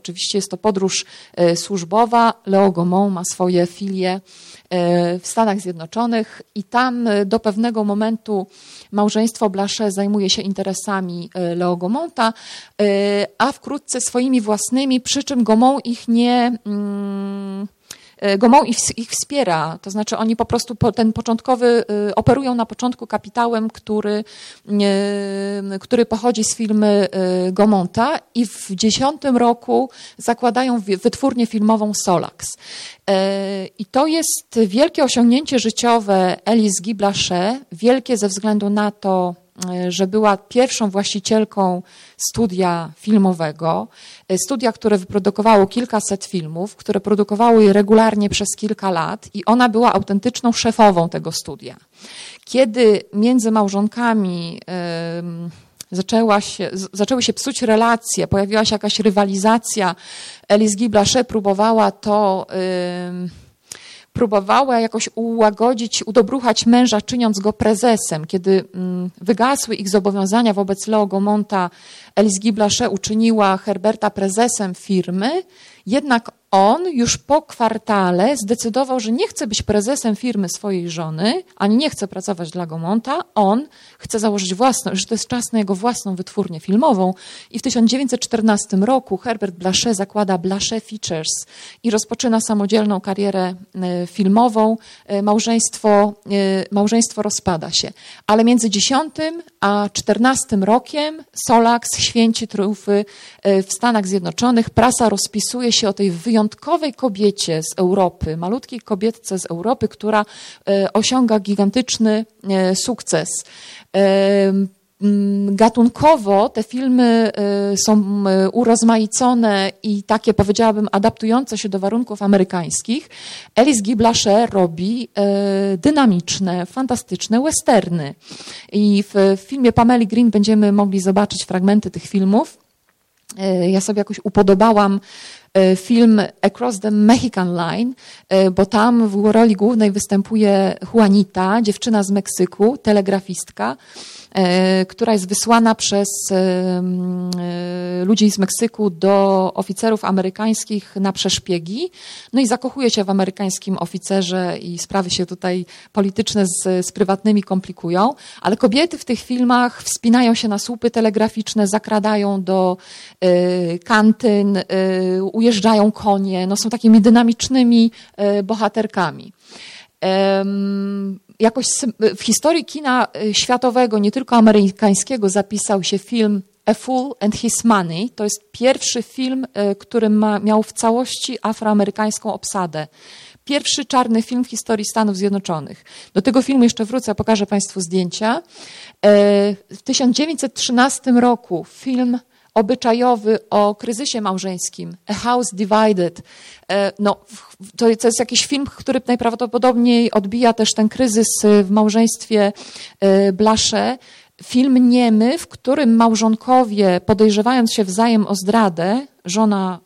jest to podróż służbowa. Leo Gaumont ma swoje filie w Stanach Zjednoczonych i tam do pewnego momentu małżeństwo Blaché zajmuje się interesami Leo Gaumonta, a wkrótce swoimi własnymi, przy czym Gaumont ich nie... Mm, Gaumont ich, ich wspiera, to znaczy oni po prostu ten początkowy, operują na początku kapitałem, który, który pochodzi z firmy Gaumonta i w dziesiątym roku zakładają wytwórnię filmową Solax. I to jest wielkie osiągnięcie życiowe Élise Guy Blaché, wielkie ze względu na to, że była pierwszą właścicielką studia filmowego, studia, które wyprodukowało kilkaset filmów, które produkowało je regularnie przez kilka lat i ona była autentyczną szefową tego studia. Kiedy między małżonkami yy, zaczęła się, zaczęły się psuć relacje, pojawiła się jakaś rywalizacja, Élise Guy Blaché próbowała to... Yy, próbowała jakoś ułagodzić, udobruchać męża, czyniąc go prezesem. Kiedy wygasły ich zobowiązania wobec Leo Gaumonta, Élise Guy Blaché uczyniła Herberta prezesem firmy, jednak on już po kwartale zdecydował, że nie chce być prezesem firmy swojej żony, ani nie chce pracować dla Gaumonta. On chce założyć własną, że to jest czas na jego własną wytwórnię filmową. I w tysiąc dziewięćset czternastym roku Herbert Blaché zakłada Blaché Features i rozpoczyna samodzielną karierę filmową. Małżeństwo, małżeństwo rozpada się. Ale między dziesiątym a czternastym rokiem Solax święci triumfy w Stanach Zjednoczonych. Prasa rozpisuje się o tej wyjątkowej kobiecie z Europy, malutkiej kobietce z Europy, która osiąga gigantyczny sukces. Gatunkowo te filmy są urozmaicone i takie, powiedziałabym, adaptujące się do warunków amerykańskich. Élise Guy Blaché robi dynamiczne, fantastyczne westerny. I w filmie Pameli Green będziemy mogli zobaczyć fragmenty tych filmów. Ja sobie jakoś upodobałam film Across the Mexican Line, bo tam w roli głównej występuje Juanita, dziewczyna z Meksyku, telegrafistka, która jest wysłana przez ludzi z Meksyku do oficerów amerykańskich na przeszpiegi. No i zakochuje się w amerykańskim oficerze i sprawy się tutaj polityczne z, z prywatnymi komplikują. Ale kobiety w tych filmach wspinają się na słupy telegraficzne, zakradają do y, kantyn, y, ujeżdżają konie, no są takimi dynamicznymi y, bohaterkami. Um, Jakoś w historii kina światowego, nie tylko amerykańskiego, zapisał się film A Fool and His Money. To jest pierwszy film, który ma, miał w całości afroamerykańską obsadę. Pierwszy czarny film w historii Stanów Zjednoczonych. Do tego filmu jeszcze wrócę, pokażę Państwu zdjęcia. W tysiąc dziewięćset trzynastym roku film obyczajowy o kryzysie małżeńskim, A House Divided. No, to jest jakiś film, który najprawdopodobniej odbija też ten kryzys w małżeństwie Blaché. Film niemy, w którym małżonkowie, podejrzewając się wzajem o zdradę, żona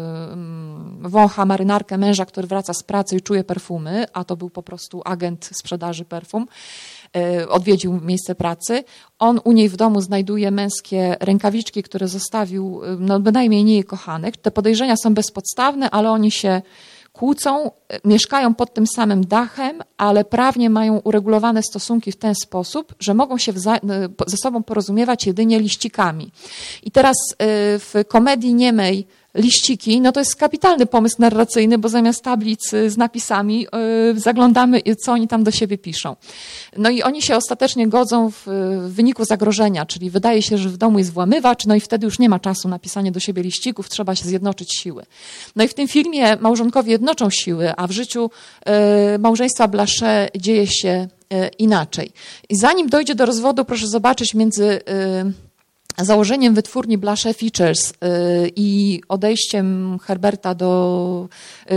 yy, wącha marynarkę męża, który wraca z pracy i czuje perfumy, a to był po prostu agent sprzedaży perfum, yy, odwiedził miejsce pracy. On u niej w domu znajduje męskie rękawiczki, które zostawił, no bynajmniej nie jej kochanek. Te podejrzenia są bezpodstawne, ale oni się kłócą, mieszkają pod tym samym dachem, ale prawnie mają uregulowane stosunki w ten sposób, że mogą się ze sobą porozumiewać jedynie liścikami. I teraz w komedii niemej liściki, no to jest kapitalny pomysł narracyjny, bo zamiast tablic z napisami yy, zaglądamy, co oni tam do siebie piszą. No i oni się ostatecznie godzą w, w wyniku zagrożenia, czyli wydaje się, że w domu jest włamywacz, no i wtedy już nie ma czasu na pisanie do siebie liścików, trzeba się zjednoczyć siły. No i w tym filmie małżonkowie jednoczą siły, a w życiu yy, małżeństwa Blaché dzieje się yy, inaczej. I zanim dojdzie do rozwodu, proszę zobaczyć między yy, założeniem wytwórni Blaché Features i odejściem Herberta do,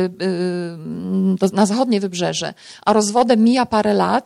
do, na zachodnie wybrzeże, a rozwodem mija parę lat,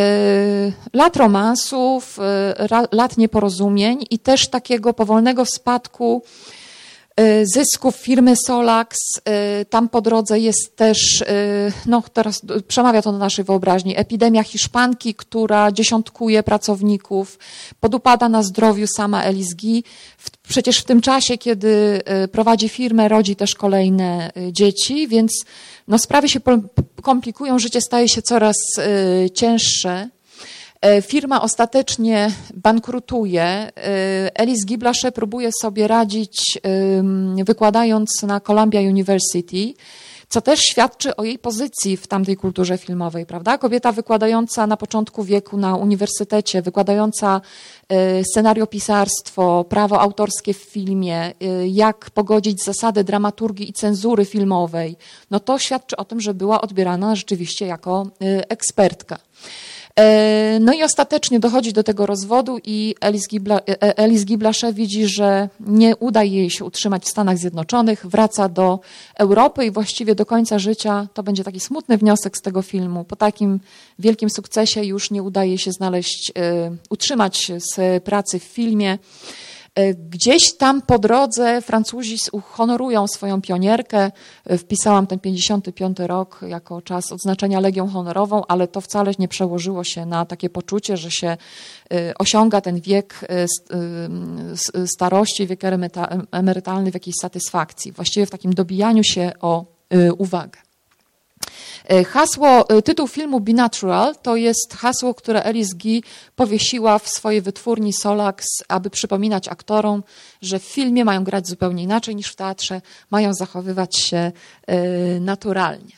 lat romansów, lat nieporozumień i też takiego powolnego spadku zysków firmy Solax. Tam po drodze jest też, no teraz przemawia to do naszej wyobraźni, epidemia hiszpanki, która dziesiątkuje pracowników, podupada na zdrowiu sama Alice Guy. Przecież w tym czasie, kiedy prowadzi firmę, rodzi też kolejne dzieci, więc no sprawy się komplikują, życie staje się coraz cięższe. Firma ostatecznie bankrutuje. Alice Guy Blaché próbuje sobie radzić wykładając na Columbia University, co też świadczy o jej pozycji w tamtej kulturze filmowej, prawda? Kobieta wykładająca na początku wieku na uniwersytecie, wykładająca scenariopisarstwo, prawo autorskie w filmie, jak pogodzić zasady dramaturgii i cenzury filmowej, no to świadczy o tym, że była odbierana rzeczywiście jako ekspertka. No i ostatecznie dochodzi do tego rozwodu i Alice Guy Blaché widzi, że nie uda jej się utrzymać w Stanach Zjednoczonych, wraca do Europy i właściwie do końca życia, to będzie taki smutny wniosek z tego filmu, po takim wielkim sukcesie już nie udaje się znaleźć, utrzymać z pracy w filmie. Gdzieś tam po drodze Francuzi uhonorują swoją pionierkę. Wpisałam ten pięćdziesiąty piąty rok jako czas odznaczenia Legią Honorową, ale to wcale nie przełożyło się na takie poczucie, że się osiąga ten wiek starości, wiek emerytalny w jakiejś satysfakcji. Właściwie w takim dobijaniu się o uwagę. Hasło, tytuł filmu Be Natural to jest hasło, które Alice Guy powiesiła w swojej wytwórni Solax, aby przypominać aktorom, że w filmie mają grać zupełnie inaczej niż w teatrze, mają zachowywać się naturalnie.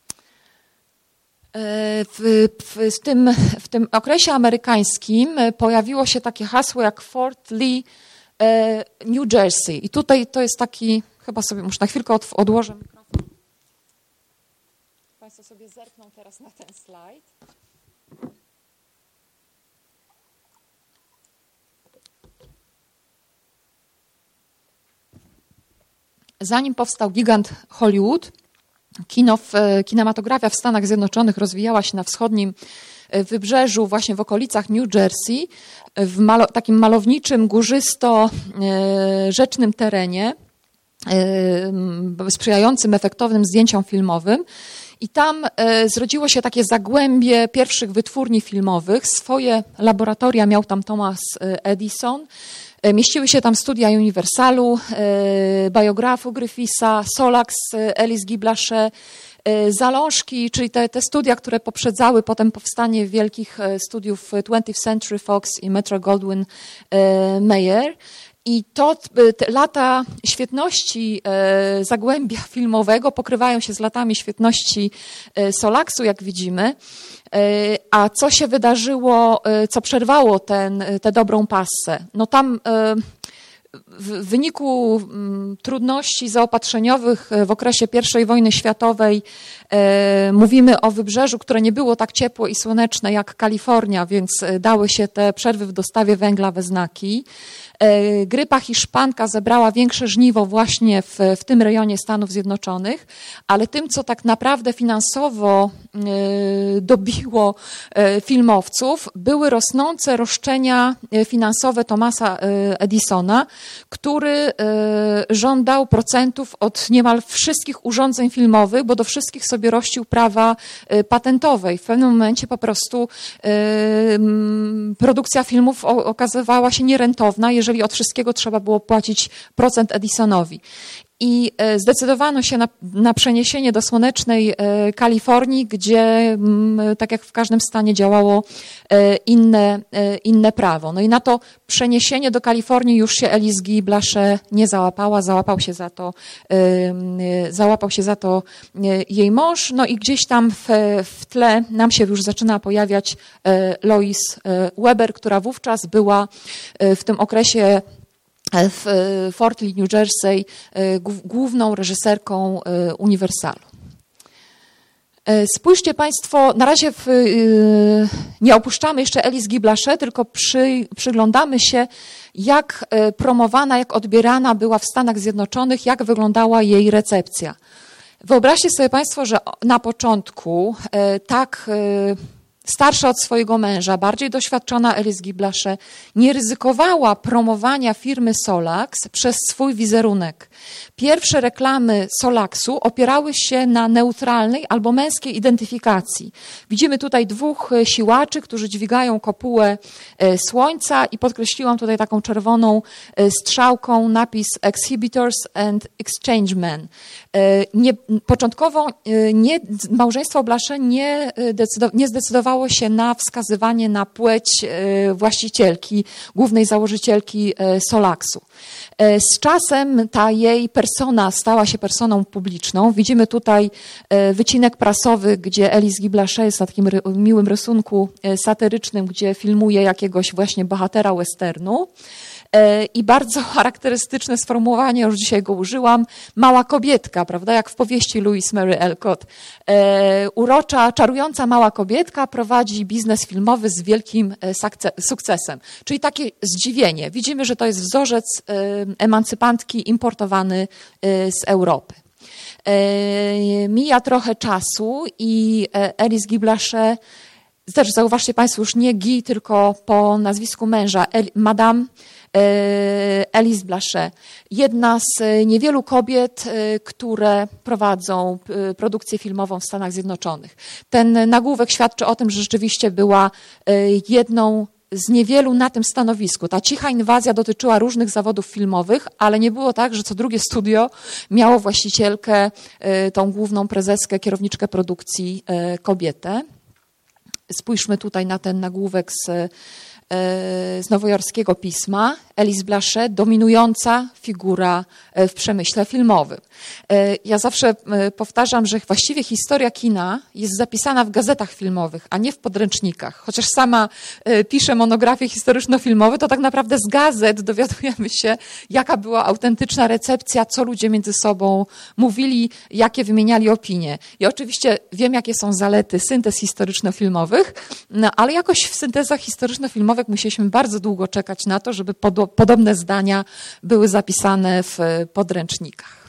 W, w, w, tym, w tym okresie amerykańskim pojawiło się takie hasło jak Fort Lee, New Jersey. I tutaj to jest taki, chyba sobie muszę na chwilkę odłożę mikrofon. Państwo sobie zerkną teraz na ten slajd. Zanim powstał gigant Hollywood, kino w, kinematografia w Stanach Zjednoczonych rozwijała się na wschodnim wybrzeżu, właśnie w okolicach New Jersey, w malo, takim malowniczym, górzysto-rzecznym terenie, sprzyjającym efektownym zdjęciom filmowym. I tam zrodziło się takie zagłębie pierwszych wytwórni filmowych. Swoje laboratoria miał tam Thomas Edison. Mieściły się tam studia Universalu, biografu Griffitha, Solax, Alice Guy Blaché, zalążki, czyli te, te studia, które poprzedzały potem powstanie wielkich studiów twentieth Century Fox i Metro-Goldwyn-Mayer. I to te lata świetności e, zagłębia filmowego pokrywają się z latami świetności e, Solaxu, jak widzimy. E, a co się wydarzyło, e, co przerwało ten, tę dobrą passę? No tam e, w wyniku m, trudności zaopatrzeniowych w okresie pierwszej wojny światowej e, mówimy o wybrzeżu, które nie było tak ciepłe i słoneczne jak Kalifornia, więc dały się te przerwy w dostawie węgla we znaki. Grypa hiszpanka zebrała większe żniwo właśnie w, w tym rejonie Stanów Zjednoczonych, ale tym, co tak naprawdę finansowo y, dobiło y, filmowców, były rosnące roszczenia finansowe Thomasa y, Edisona, który y, żądał procentów od niemal wszystkich urządzeń filmowych, bo do wszystkich sobie rościł prawa y, patentowe i w pewnym momencie po prostu y, y, produkcja filmów o, okazywała się nierentowna, jeżeli od wszystkiego trzeba było płacić procent Edisonowi. I zdecydowano się na, na przeniesienie do słonecznej Kalifornii, gdzie tak jak w każdym stanie działało inne, inne prawo. No i na to przeniesienie do Kalifornii już się Alice Guy Blaché nie załapała, załapał się za to, załapał się za to jej mąż. No i gdzieś tam w, w tle nam się już zaczyna pojawiać Lois Weber, która wówczas była w tym okresie w Fort Lee, New Jersey, główną reżyserką Uniwersalu. Spójrzcie Państwo, na razie w, nie opuszczamy jeszcze Alice Guy Blaché, tylko przy, przyglądamy się, jak promowana, jak odbierana była w Stanach Zjednoczonych, jak wyglądała jej recepcja. Wyobraźcie sobie Państwo, że na początku tak starsza od swojego męża, bardziej doświadczona Alice Guy Blaché, nie ryzykowała promowania firmy Solax przez swój wizerunek. Pierwsze reklamy Solaxu opierały się na neutralnej albo męskiej identyfikacji. Widzimy tutaj dwóch siłaczy, którzy dźwigają kopułę słońca i podkreśliłam tutaj taką czerwoną strzałką napis Exhibitors and Exchangemen. Nie, początkowo nie, małżeństwo Blaché nie, nie zdecydowało się na wskazywanie na płeć właścicielki, głównej założycielki Solaxu. Z czasem ta jej persona stała się personą publiczną. Widzimy tutaj wycinek prasowy, gdzie Alice Guy Blaché jest na takim miłym rysunku satyrycznym, gdzie filmuje jakiegoś właśnie bohatera westernu. I bardzo charakterystyczne sformułowanie, już dzisiaj go użyłam, mała kobietka, prawda, jak w powieści Louise Mary Alcott. E, urocza, czarująca mała kobietka prowadzi biznes filmowy z wielkim sukcesem. Czyli takie zdziwienie. Widzimy, że to jest wzorzec e, emancypantki importowany e, z Europy. E, mija trochę czasu i Alice Guy Blaché, też zauważcie Państwo, już nie Guy, tylko po nazwisku męża, El, Madame Alice Blaché. Jedna z niewielu kobiet, które prowadzą produkcję filmową w Stanach Zjednoczonych. Ten nagłówek świadczy o tym, że rzeczywiście była jedną z niewielu na tym stanowisku. Ta cicha inwazja dotyczyła różnych zawodów filmowych, ale nie było tak, że co drugie studio miało właścicielkę, tą główną prezeskę, kierowniczkę produkcji kobietę. Spójrzmy tutaj na ten nagłówek z z nowojorskiego pisma. Alice Blaché, dominująca figura w przemyśle filmowym. Ja zawsze powtarzam, że właściwie historia kina jest zapisana w gazetach filmowych, a nie w podręcznikach. Chociaż sama piszę monografie historyczno-filmowe, to tak naprawdę z gazet dowiadujemy się, jaka była autentyczna recepcja, co ludzie między sobą mówili, jakie wymieniali opinie. I oczywiście wiem, jakie są zalety syntez historyczno-filmowych, no, ale jakoś w syntezach historyczno-filmowych musieliśmy bardzo długo czekać na to, żeby pod podobne zdania były zapisane w podręcznikach.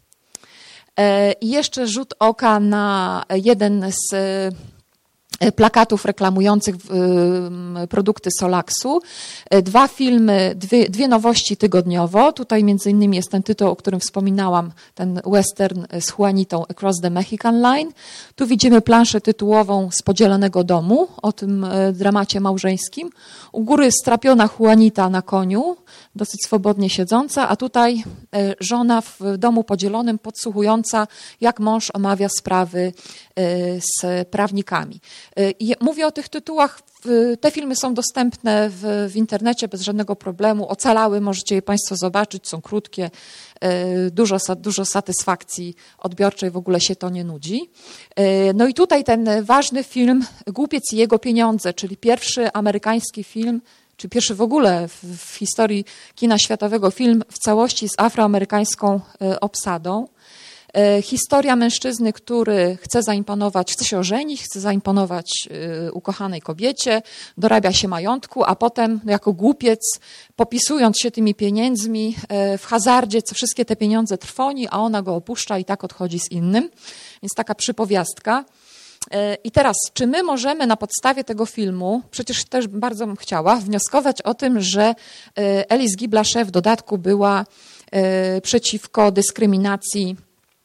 I jeszcze rzut oka na jeden z plakatów reklamujących produkty Solaxu. Dwa filmy, dwie, dwie nowości tygodniowo. Tutaj między innymi jest ten tytuł, o którym wspominałam, ten western z Juanitą Across the Mexican Line. Tu widzimy planszę tytułową z Podzielonego domu, o tym dramacie małżeńskim. U góry strapiona Juanita na koniu, dosyć swobodnie siedząca, a tutaj żona w domu podzielonym podsłuchująca, jak mąż omawia sprawy z prawnikami. I mówię o tych tytułach, te filmy są dostępne w, w internecie bez żadnego problemu, ocalały, możecie je Państwo zobaczyć, są krótkie, dużo, dużo satysfakcji odbiorczej, w ogóle się to nie nudzi. No i tutaj ten ważny film Głupiec i jego pieniądze, czyli pierwszy amerykański film, czy pierwszy w ogóle w, w historii kina światowego film w całości z afroamerykańską obsadą. Historia mężczyzny, który chce zaimponować, chce się ożenić, chce zaimponować ukochanej kobiecie, dorabia się majątku, a potem jako głupiec, popisując się tymi pieniędzmi w hazardzie, co wszystkie te pieniądze trwoni, a ona go opuszcza i tak odchodzi z innym. Więc taka przypowiastka. I teraz, czy my możemy na podstawie tego filmu, przecież też bardzo bym chciała, wnioskować o tym, że Alice Guy Blaché w dodatku była przeciwko dyskryminacji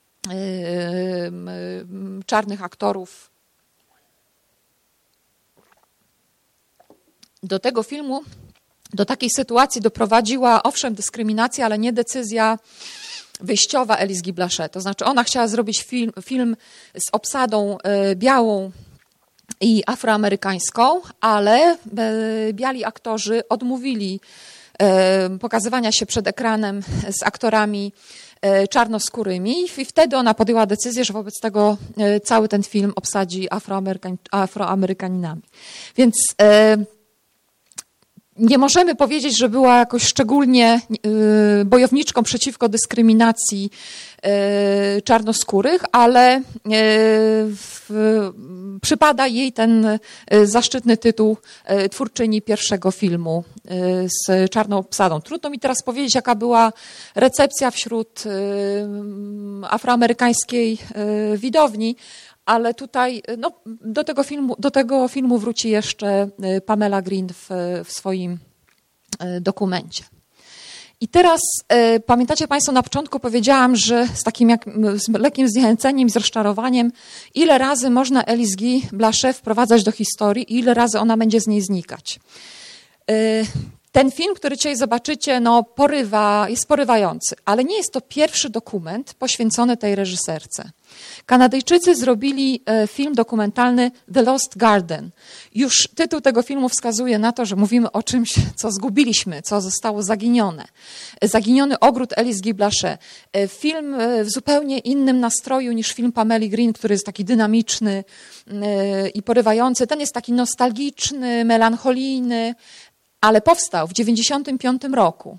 czarnych aktorów. Do tego filmu, do takiej sytuacji doprowadziła owszem dyskryminacja, ale nie decyzja wyjściowa Alice Guy Blaché. To znaczy ona chciała zrobić film, film z obsadą białą i afroamerykańską, ale biali aktorzy odmówili pokazywania się przed ekranem z aktorami czarnoskórymi i wtedy ona podjęła decyzję, że wobec tego cały ten film obsadzi Afroamerykan- Afroamerykaninami. Więc nie możemy powiedzieć, że była jakoś szczególnie bojowniczką przeciwko dyskryminacji czarnoskórych, ale przypada jej ten zaszczytny tytuł twórczyni pierwszego filmu z czarną obsadą. Trudno mi teraz powiedzieć, jaka była recepcja wśród afroamerykańskiej widowni, ale tutaj no, do, tego filmu, do tego filmu wróci jeszcze Pamela Green w, w swoim dokumencie. I teraz e, pamiętacie Państwo, na początku powiedziałam, że z takim jak, z lekkim zniechęceniem i z rozczarowaniem, ile razy można Alice Guy Blaché wprowadzać do historii i ile razy ona będzie z niej znikać. E, ten film, który dzisiaj zobaczycie, no, porywa, jest porywający, ale nie jest to pierwszy dokument poświęcony tej reżyserce. Kanadyjczycy zrobili film dokumentalny The Lost Garden. Już tytuł tego filmu wskazuje na to, że mówimy o czymś, co zgubiliśmy, co zostało zaginione. Zaginiony ogród Alice Guy Blaché. Film w zupełnie innym nastroju niż film Pameli Green, który jest taki dynamiczny i porywający. Ten jest taki nostalgiczny, melancholijny, ale powstał w dziewięćdziesiątym piątym roku.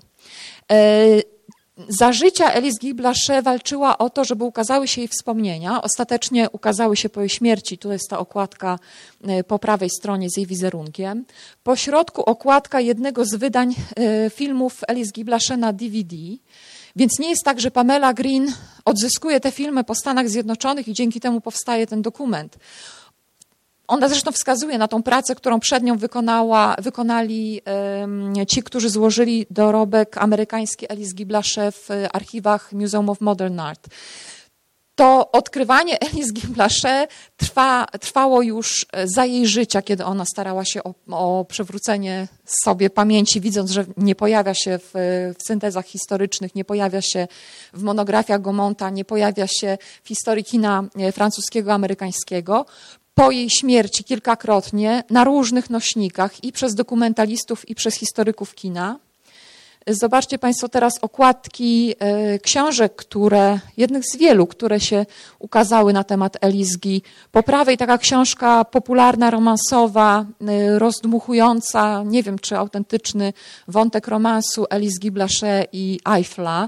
Za życia Alice Guy Blaché walczyła o to, żeby ukazały się jej wspomnienia. Ostatecznie ukazały się po jej śmierci. Tu jest ta okładka po prawej stronie z jej wizerunkiem. Po środku okładka jednego z wydań filmów Alice Guy Blaché na D V D. Więc nie jest tak, że Pamela Green odzyskuje te filmy po Stanach Zjednoczonych i dzięki temu powstaje ten dokument. Ona zresztą wskazuje na tą pracę, którą przed nią wykonała, wykonali um, ci, którzy złożyli dorobek amerykański Alice Guy Blaché w archiwach Museum of Modern Art. To odkrywanie Alice Guy Blaché trwa, trwało już za jej życia, kiedy ona starała się o, o przywrócenie sobie pamięci, widząc, że nie pojawia się w, w syntezach historycznych, nie pojawia się w monografiach Gaumonta, nie pojawia się w historii kina francuskiego, amerykańskiego. Po jej śmierci kilkakrotnie na różnych nośnikach i przez dokumentalistów, i przez historyków kina. Zobaczcie Państwo teraz okładki książek, które, jednych z wielu, które się ukazały na temat Alice Guy. Po prawej taka książka popularna, romansowa, rozdmuchująca, nie wiem czy autentyczny wątek romansu Alice Guy Blaché i Eiffla.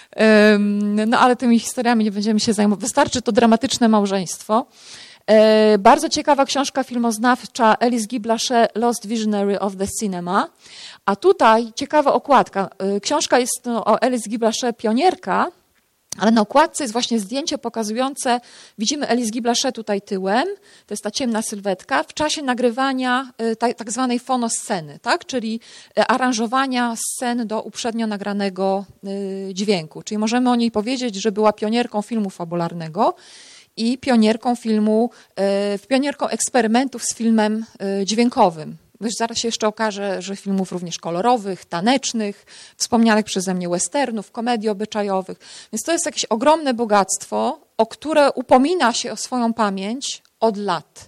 No ale tymi historiami nie będziemy się zajmować. Wystarczy to dramatyczne małżeństwo. Bardzo ciekawa książka filmoznawcza Alice Guy Blaché, Lost Visionary of the Cinema. A tutaj ciekawa okładka. Książka jest no, o Alice Guy Blaché, pionierka, ale na okładce jest właśnie zdjęcie pokazujące, widzimy Alice Guy Blaché tutaj tyłem, to jest ta ciemna sylwetka, w czasie nagrywania tak, tak zwanej fonosceny, tak? Czyli aranżowania scen do uprzednio nagranego dźwięku. Czyli możemy o niej powiedzieć, że była pionierką filmu fabularnego i pionierką filmu, pionierką eksperymentów z filmem dźwiękowym. Zaraz się jeszcze okaże, że filmów również kolorowych, tanecznych, wspomnianych przeze mnie westernów, komedii obyczajowych. Więc to jest jakieś ogromne bogactwo, o które upomina się o swoją pamięć od lat.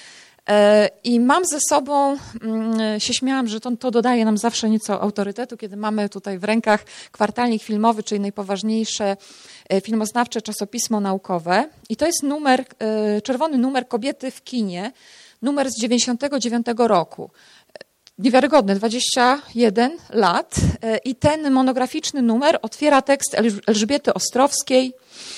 I mam ze sobą, się śmiałam, że to, to dodaje nam zawsze nieco autorytetu, kiedy mamy tutaj w rękach kwartalnik filmowy, czyli najpoważniejsze filmoznawcze czasopismo naukowe. I to jest numer, czerwony numer Kobiety w kinie, numer z dziewięćdziesiątego dziewiątego roku. Niewiarygodne, dwadzieścia jeden lat. I ten monograficzny numer otwiera tekst Elżbiety Ostrowskiej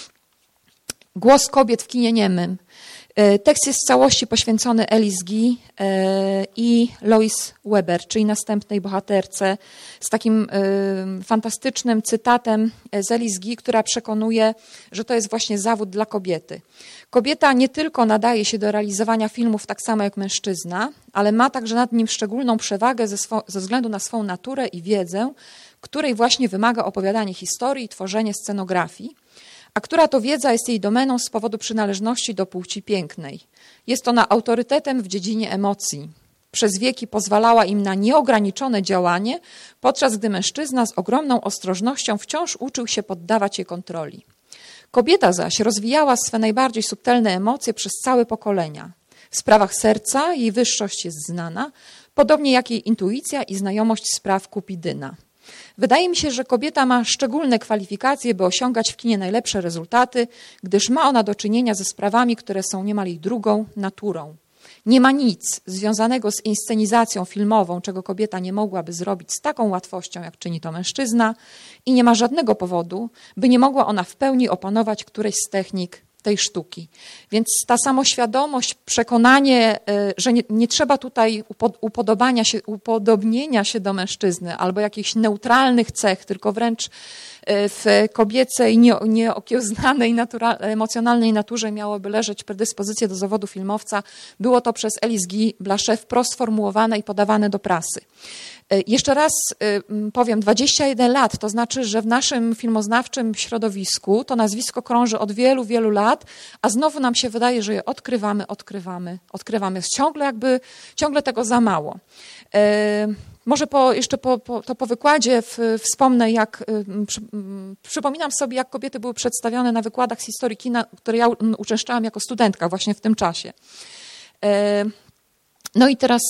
Głos kobiet w kinie niemym. Tekst jest w całości poświęcony Alice Guy i Lois Weber, czyli następnej bohaterce, z takim fantastycznym cytatem z Alice Guy, która przekonuje, że to jest właśnie zawód dla kobiety. Kobieta nie tylko nadaje się do realizowania filmów tak samo jak mężczyzna, ale ma także nad nim szczególną przewagę ze, swo- ze względu na swą naturę i wiedzę, której właśnie wymaga opowiadanie historii i tworzenie scenografii, a która to wiedza jest jej domeną z powodu przynależności do płci pięknej. Jest ona autorytetem w dziedzinie emocji. Przez wieki pozwalała im na nieograniczone działanie, podczas gdy mężczyzna z ogromną ostrożnością wciąż uczył się poddawać je kontroli. Kobieta zaś rozwijała swe najbardziej subtelne emocje przez całe pokolenia. W sprawach serca jej wyższość jest znana, podobnie jak jej intuicja i znajomość spraw Kupidyna. Wydaje mi się, że kobieta ma szczególne kwalifikacje, by osiągać w kinie najlepsze rezultaty, gdyż ma ona do czynienia ze sprawami, które są niemal jej drugą naturą. Nie ma nic związanego z inscenizacją filmową, czego kobieta nie mogłaby zrobić z taką łatwością, jak czyni to mężczyzna, i nie ma żadnego powodu, by nie mogła ona w pełni opanować którejś z technik tej sztuki. Więc ta samoświadomość, przekonanie, że nie, nie trzeba tutaj upodobania się, upodobnienia się do mężczyzny albo jakichś neutralnych cech, tylko wręcz w kobiecej, nie, nieokiełznanej natura, emocjonalnej naturze miałoby leżeć predyspozycje do zawodu filmowca. Było to przez Alice Guy Blaché wprost sformułowane i podawane do prasy. Jeszcze raz powiem, dwadzieścia jeden lat, to znaczy, że w naszym filmoznawczym środowisku to nazwisko krąży od wielu, wielu lat, a znowu nam się wydaje, że je odkrywamy, odkrywamy, odkrywamy. Jest ciągle jakby, ciągle tego za mało. Może po, jeszcze po, po, to po wykładzie w, wspomnę, jak przy, przypominam sobie, jak kobiety były przedstawione na wykładach z historii kina, które ja uczęszczałam jako studentka właśnie w tym czasie. No i teraz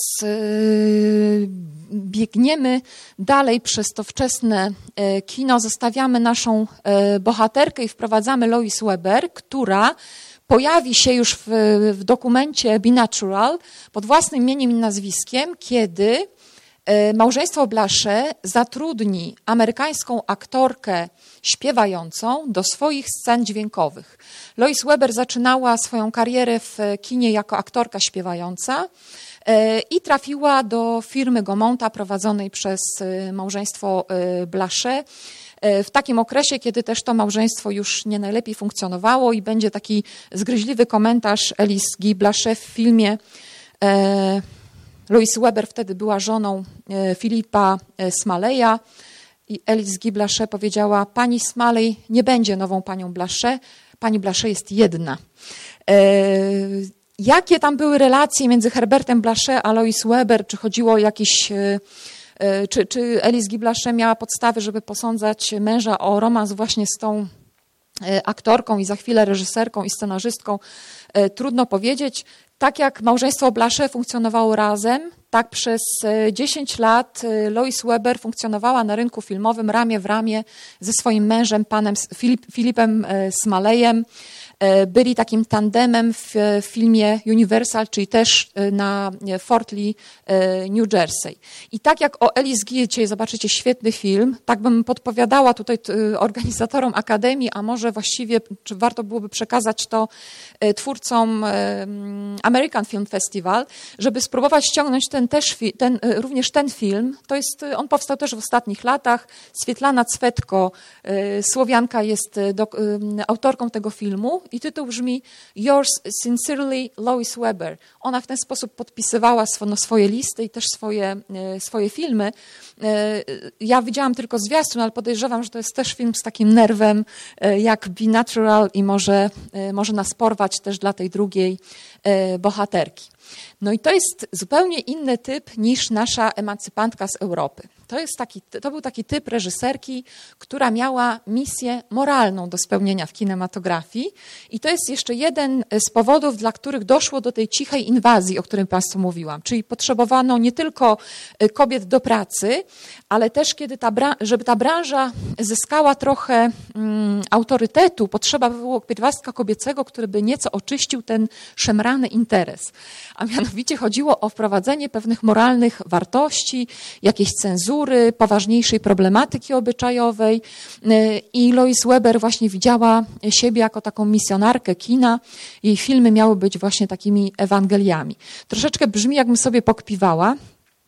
biegniemy dalej przez to wczesne kino, zostawiamy naszą bohaterkę i wprowadzamy Lois Weber, która pojawi się już w, w dokumencie Be Natural pod własnym imieniem i nazwiskiem, kiedy małżeństwo Blaché zatrudni amerykańską aktorkę śpiewającą do swoich scen dźwiękowych. Lois Weber zaczynała swoją karierę w kinie jako aktorka śpiewająca i trafiła do firmy Gaumonta prowadzonej przez małżeństwo Blaché w takim okresie, kiedy też to małżeństwo już nie najlepiej funkcjonowało i będzie taki zgryźliwy komentarz Alice Guy Blaché w filmie. Lois Weber wtedy była żoną Philippa Smaleya i Alice Guy Blaché powiedziała: pani Smalley nie będzie nową panią Blaché, pani Blaché jest jedna. Jakie tam były relacje między Herbertem Blaché a Lois Weber? Czy chodziło o jakieś... Czy, czy Alice Guy Blaché miała podstawy, żeby posądzać męża o romans właśnie z tą aktorką i za chwilę reżyserką i scenarzystką? Trudno powiedzieć. Tak jak małżeństwo Blaché funkcjonowało razem, tak przez dziesięć lat Lois Weber funkcjonowała na rynku filmowym ramię w ramię ze swoim mężem, panem Filip, Philipem Smalleyem. Byli takim tandemem w filmie Universal, czyli też na Fort Lee, New Jersey. I tak jak o Alice Guy dzisiaj zobaczycie świetny film, tak bym podpowiadała tutaj organizatorom Akademii, a może właściwie, czy warto byłoby przekazać to twórcom American Film Festival, żeby spróbować ściągnąć ten też, ten, również ten film. To jest, on powstał też w ostatnich latach. Swietlana Cwetko, Słowianka, jest do, autorką tego filmu i tytuł brzmi Yours Sincerely, Lois Weber. Ona w ten sposób podpisywała swoje listy i też swoje, swoje filmy. Ja widziałam tylko zwiastun, ale podejrzewam, że to jest też film z takim nerwem jak Be Natural i może, może nas porwać też dla tej drugiej bohaterki. No i to jest zupełnie inny typ niż nasza emancypantka z Europy. To, jest taki, to był taki typ reżyserki, która miała misję moralną do spełnienia w kinematografii i to jest jeszcze jeden z powodów, dla których doszło do tej cichej inwazji, o której Państwu mówiłam. Czyli potrzebowano nie tylko kobiet do pracy, ale też kiedy ta, żeby ta branża zyskała trochę um, autorytetu, potrzeba było pierwiastka kobiecego, który by nieco oczyścił ten szemrany interes. A mianowicie chodziło o wprowadzenie pewnych moralnych wartości, jakiejś cenzury, poważniejszej problematyki obyczajowej i Lois Weber właśnie widziała siebie jako taką misjonarkę kina. Jej filmy miały być właśnie takimi Ewangeliami. Troszeczkę brzmi, jakbym sobie pokpiwała,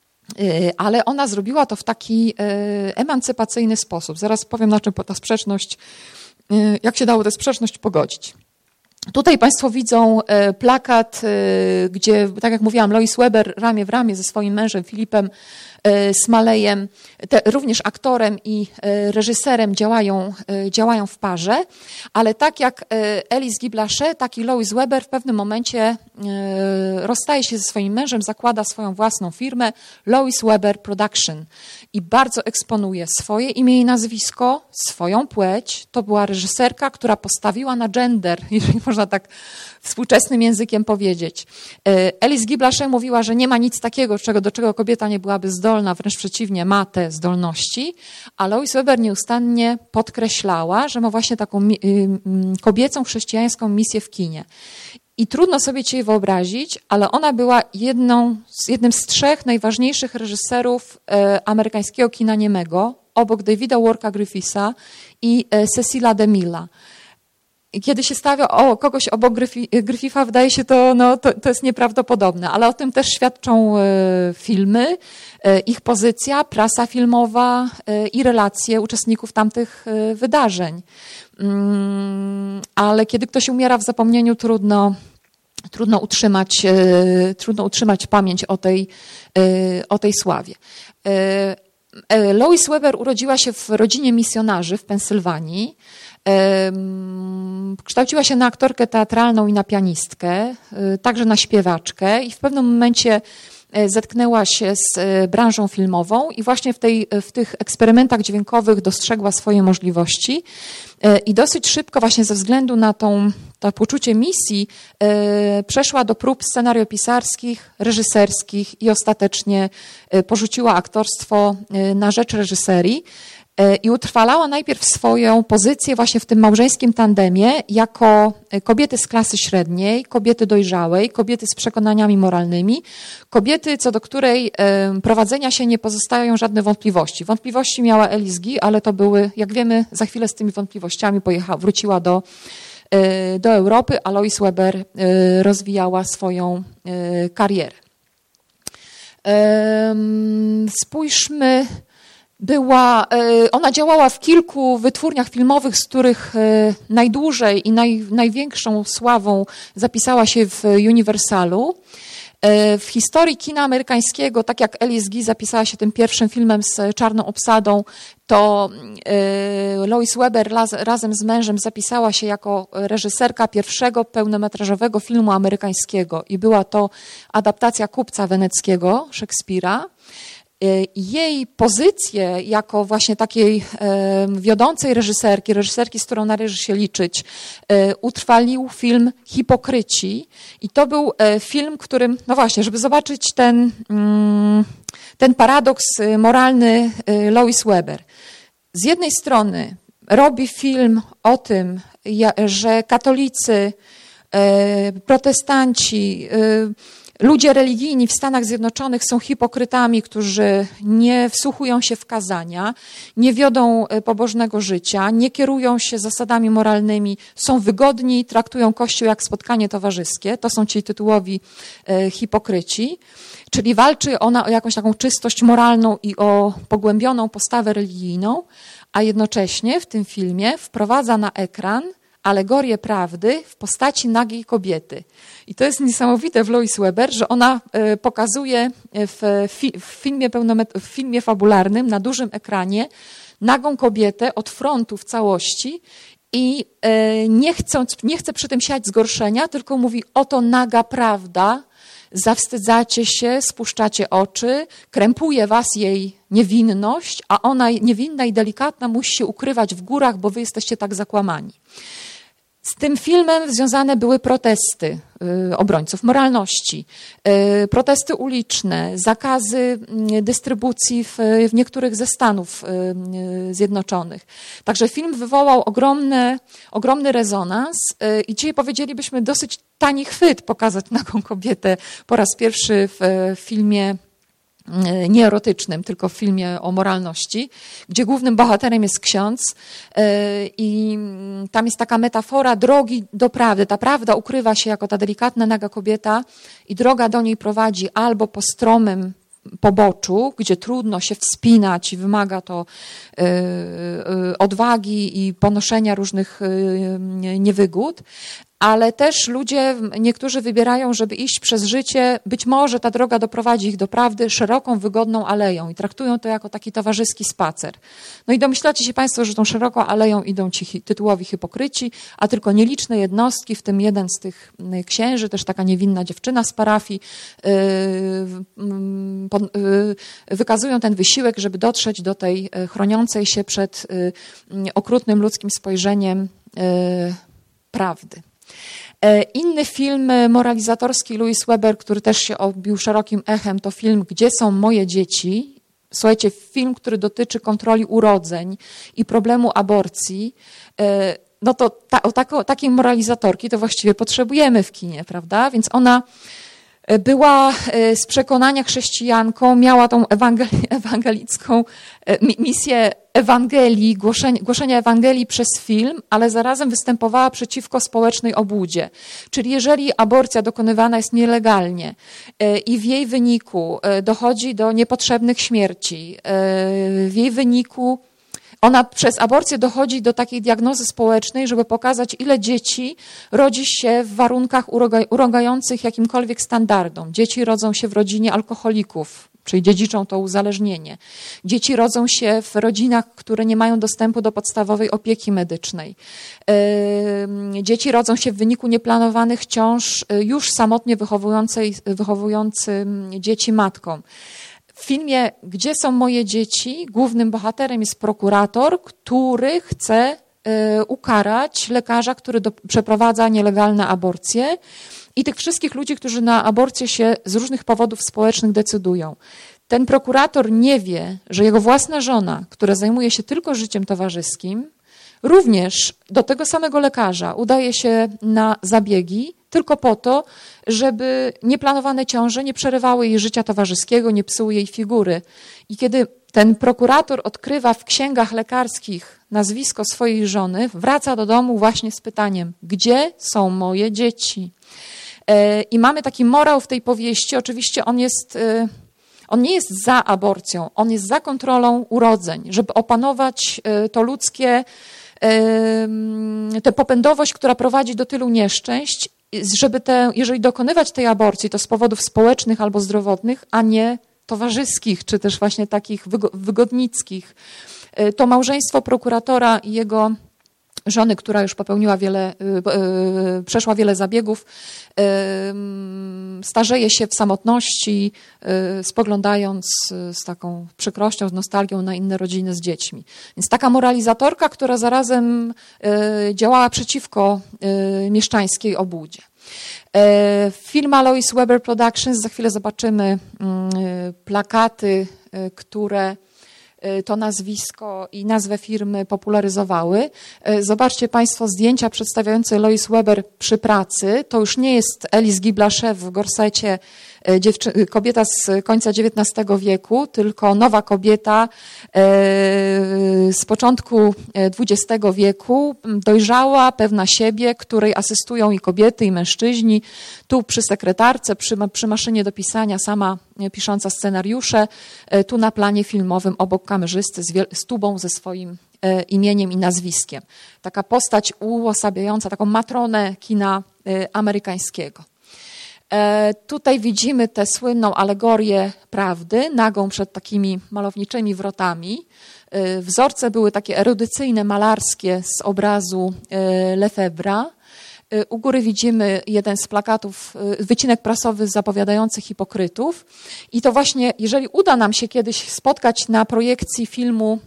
ale ona zrobiła to w taki emancypacyjny sposób. Zaraz powiem, na czym ta sprzeczność, jak się dało tę sprzeczność pogodzić. Tutaj Państwo widzą plakat, gdzie, tak jak mówiłam, Lois Weber ramię w ramię ze swoim mężem Philipem Smalleyem, te, również aktorem i reżyserem działają, działają w parze, ale tak jak Alice Guy Blaché, tak i Lois Weber w pewnym momencie rozstaje się ze swoim mężem, zakłada swoją własną firmę Lois Weber Production i bardzo eksponuje swoje imię i nazwisko, swoją płeć. To była reżyserka, która postawiła na gender, jeżeli można tak współczesnym językiem powiedzieć. Alice Guy Blaché mówiła, że nie ma nic takiego, czego, do czego kobieta nie byłaby zdolna, wręcz przeciwnie, ma te zdolności, a Lois Weber nieustannie podkreślała, że ma właśnie taką kobiecą, chrześcijańską misję w kinie. I trudno sobie dzisiaj wyobrazić, ale ona była jedną, jednym z trzech najważniejszych reżyserów e, amerykańskiego kina niemego, obok Davida Warka Griffitha i e, Cecila DeMilla. kiedy się stawia o kogoś obok Griffitha, wydaje się to, no, to, to jest nieprawdopodobne, ale o tym też świadczą filmy, ich pozycja, prasa filmowa i relacje uczestników tamtych wydarzeń. Ale kiedy ktoś umiera w zapomnieniu, trudno, trudno utrzymać, trudno utrzymać pamięć o tej, o tej sławie. Lois Weber urodziła się w rodzinie misjonarzy w Pensylwanii. Kształciła się na aktorkę teatralną i na pianistkę, także na śpiewaczkę i w pewnym momencie zetknęła się z branżą filmową i właśnie w, tej, w tych eksperymentach dźwiękowych dostrzegła swoje możliwości i dosyć szybko właśnie ze względu na tą, to poczucie misji przeszła do prób scenariopisarskich, reżyserskich i ostatecznie porzuciła aktorstwo na rzecz reżyserii. I utrwalała najpierw swoją pozycję właśnie w tym małżeńskim tandemie jako kobiety z klasy średniej, kobiety dojrzałej, kobiety z przekonaniami moralnymi, kobiety, co do której prowadzenia się nie pozostają żadne wątpliwości. Wątpliwości miała Alice Guy, ale to były, jak wiemy, za chwilę z tymi wątpliwościami pojechała, wróciła do, do Europy, a Lois Weber rozwijała swoją karierę. Spójrzmy. Była, ona działała w kilku wytwórniach filmowych, z których najdłużej i naj, największą sławą zapisała się w Universalu. W historii kina amerykańskiego, tak jak Alice Guy zapisała się tym pierwszym filmem z czarną obsadą, to Lois Weber razem z mężem zapisała się jako reżyserka pierwszego pełnometrażowego filmu amerykańskiego i była to adaptacja Kupca Weneckiego Szekspira. Jej pozycję jako właśnie takiej wiodącej reżyserki, reżyserki, z którą należy się liczyć, utrwalił film Hipokryci i to był film, którym, no właśnie, żeby zobaczyć ten, ten paradoks moralny Lois Weber. Z jednej strony robi film o tym, że katolicy, protestanci, ludzie religijni w Stanach Zjednoczonych są hipokrytami, którzy nie wsłuchują się w kazania, nie wiodą pobożnego życia, nie kierują się zasadami moralnymi, są wygodni, traktują Kościół jak spotkanie towarzyskie. To są ci tytułowi hipokryci. Czyli walczy ona o jakąś taką czystość moralną i o pogłębioną postawę religijną, a jednocześnie w tym filmie wprowadza na ekran alegorię prawdy w postaci nagiej kobiety. I to jest niesamowite w Lois Weber, że ona pokazuje w, fi- w, filmie pełnomet- w filmie fabularnym na dużym ekranie nagą kobietę od frontu w całości i nie, chcąc, nie chce przy tym siać zgorszenia, tylko mówi: oto naga prawda, zawstydzacie się, spuszczacie oczy, krępuje was jej niewinność, a ona niewinna i delikatna musi się ukrywać w górach, bo wy jesteście tak zakłamani. Z tym filmem związane były protesty y, obrońców moralności, y, protesty uliczne, zakazy y, dystrybucji w, w niektórych ze Stanów y, y, Zjednoczonych. Także film wywołał ogromny, ogromny rezonans y, i dzisiaj powiedzielibyśmy dosyć tani chwyt pokazać nagą kobietę po raz pierwszy w, w filmie nie erotycznym, tylko w filmie o moralności, gdzie głównym bohaterem jest ksiądz i tam jest taka metafora drogi do prawdy. Ta prawda ukrywa się jako ta delikatna, naga kobieta i droga do niej prowadzi albo po stromym poboczu, gdzie trudno się wspinać i wymaga to odwagi i ponoszenia różnych niewygód, ale też ludzie, niektórzy wybierają, żeby iść przez życie, być może ta droga doprowadzi ich do prawdy szeroką, wygodną aleją i traktują to jako taki towarzyski spacer. No i domyślacie się Państwo, że tą szeroką aleją idą ci tytułowi hipokryci, a tylko nieliczne jednostki, w tym jeden z tych księży, też taka niewinna dziewczyna z parafii, wykazują ten wysiłek, żeby dotrzeć do tej chroniącej się przed okrutnym ludzkim spojrzeniem prawdy. Inny film moralizatorski Lois Weber, który też się obił szerokim echem, to film Gdzie są moje dzieci? Słuchajcie, film, który dotyczy kontroli urodzeń i problemu aborcji. No to ta, o tako, takiej moralizatorki to właściwie potrzebujemy w kinie, prawda? Więc ona Była z przekonania chrześcijanką, miała tą ewangel- ewangelicką misję Ewangelii, głoszenia, głoszenia Ewangelii przez film, ale zarazem występowała przeciwko społecznej obłudzie. Czyli jeżeli aborcja dokonywana jest nielegalnie i w jej wyniku dochodzi do niepotrzebnych śmierci, w jej wyniku ona przez aborcję dochodzi do takiej diagnozy społecznej, żeby pokazać, ile dzieci rodzi się w warunkach urągających jakimkolwiek standardom. Dzieci rodzą się w rodzinie alkoholików, czyli dziedziczą to uzależnienie. Dzieci rodzą się w rodzinach, które nie mają dostępu do podstawowej opieki medycznej. Dzieci rodzą się w wyniku nieplanowanych ciąż już samotnie wychowującej, wychowującym dzieci matkom. W filmie Gdzie są moje dzieci? Głównym bohaterem jest prokurator, który chce y, ukarać lekarza, który do, przeprowadza nielegalne aborcje i tych wszystkich ludzi, którzy na aborcję się z różnych powodów społecznych decydują. Ten prokurator nie wie, że jego własna żona, która zajmuje się tylko życiem towarzyskim, również do tego samego lekarza udaje się na zabiegi tylko po to, żeby nieplanowane ciąże nie przerywały jej życia towarzyskiego, nie psuły jej figury. I kiedy ten prokurator odkrywa w księgach lekarskich nazwisko swojej żony, wraca do domu właśnie z pytaniem, gdzie są moje dzieci? I mamy taki morał w tej powieści, oczywiście on jest... On nie jest za aborcją, on jest za kontrolą urodzeń, żeby opanować to ludzkie, tę popędowość, która prowadzi do tylu nieszczęść, żeby te, jeżeli dokonywać tej aborcji, to z powodów społecznych albo zdrowotnych, a nie towarzyskich, czy też właśnie takich wygodnickich. To małżeństwo prokuratora i jego żony, która już popełniła wiele, przeszła wiele zabiegów, starzeje się w samotności, spoglądając z taką przykrością, z nostalgią na inne rodziny z dziećmi. Więc taka moralizatorka, która zarazem działała przeciwko mieszczańskiej obłudzie. Firma Lois Weber Productions, za chwilę zobaczymy plakaty, które to nazwisko i nazwę firmy popularyzowały. Zobaczcie Państwo zdjęcia przedstawiające Lois Weber przy pracy. To już nie jest Alice Guy Blaché w gorsecie, dziewczy- kobieta z końca dziewiętnastego wieku, tylko nowa kobieta z początku dwudziestego wieku, dojrzała, pewna siebie, której asystują i kobiety, i mężczyźni. Tu przy sekretarce, przy, przy maszynie do pisania, sama pisząca scenariusze, tu na planie filmowym obok kamerzysty z, wiel- z tubą ze swoim e, imieniem i nazwiskiem. Taka postać uosabiająca taką matronę kina e, amerykańskiego. E, tutaj widzimy tę słynną alegorię prawdy, nagą przed takimi malowniczymi wrotami. E, wzorce były takie erudycyjne, malarskie z obrazu e, Lefebvre'a. U góry widzimy jeden z plakatów, wycinek prasowy zapowiadający hipokrytów. I to właśnie, jeżeli uda nam się kiedyś spotkać na projekcji filmu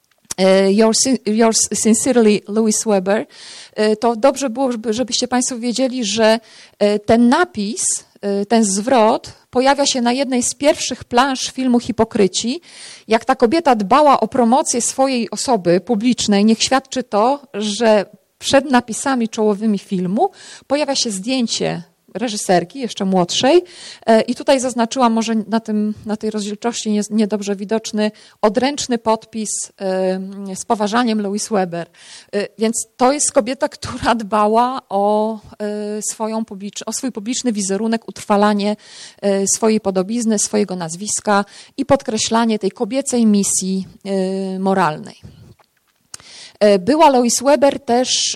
Yours Sincerely, Louis Weber, to dobrze było, żebyście Państwo wiedzieli, że ten napis, ten zwrot pojawia się na jednej z pierwszych plansz filmu Hipokryci. Jak ta kobieta dbała o promocję swojej osoby publicznej, niech świadczy to, że przed napisami czołowymi filmu pojawia się zdjęcie reżyserki, jeszcze młodszej, i tutaj zaznaczyłam, może na, tym, na tej rozdzielczości nie, niedobrze widoczny, odręczny podpis z poważaniem Louis Weber. Więc to jest kobieta, która dbała o, swoją publicz, o swój publiczny wizerunek, utrwalanie swojej podobizny, swojego nazwiska i podkreślanie tej kobiecej misji moralnej. Była Lois Weber też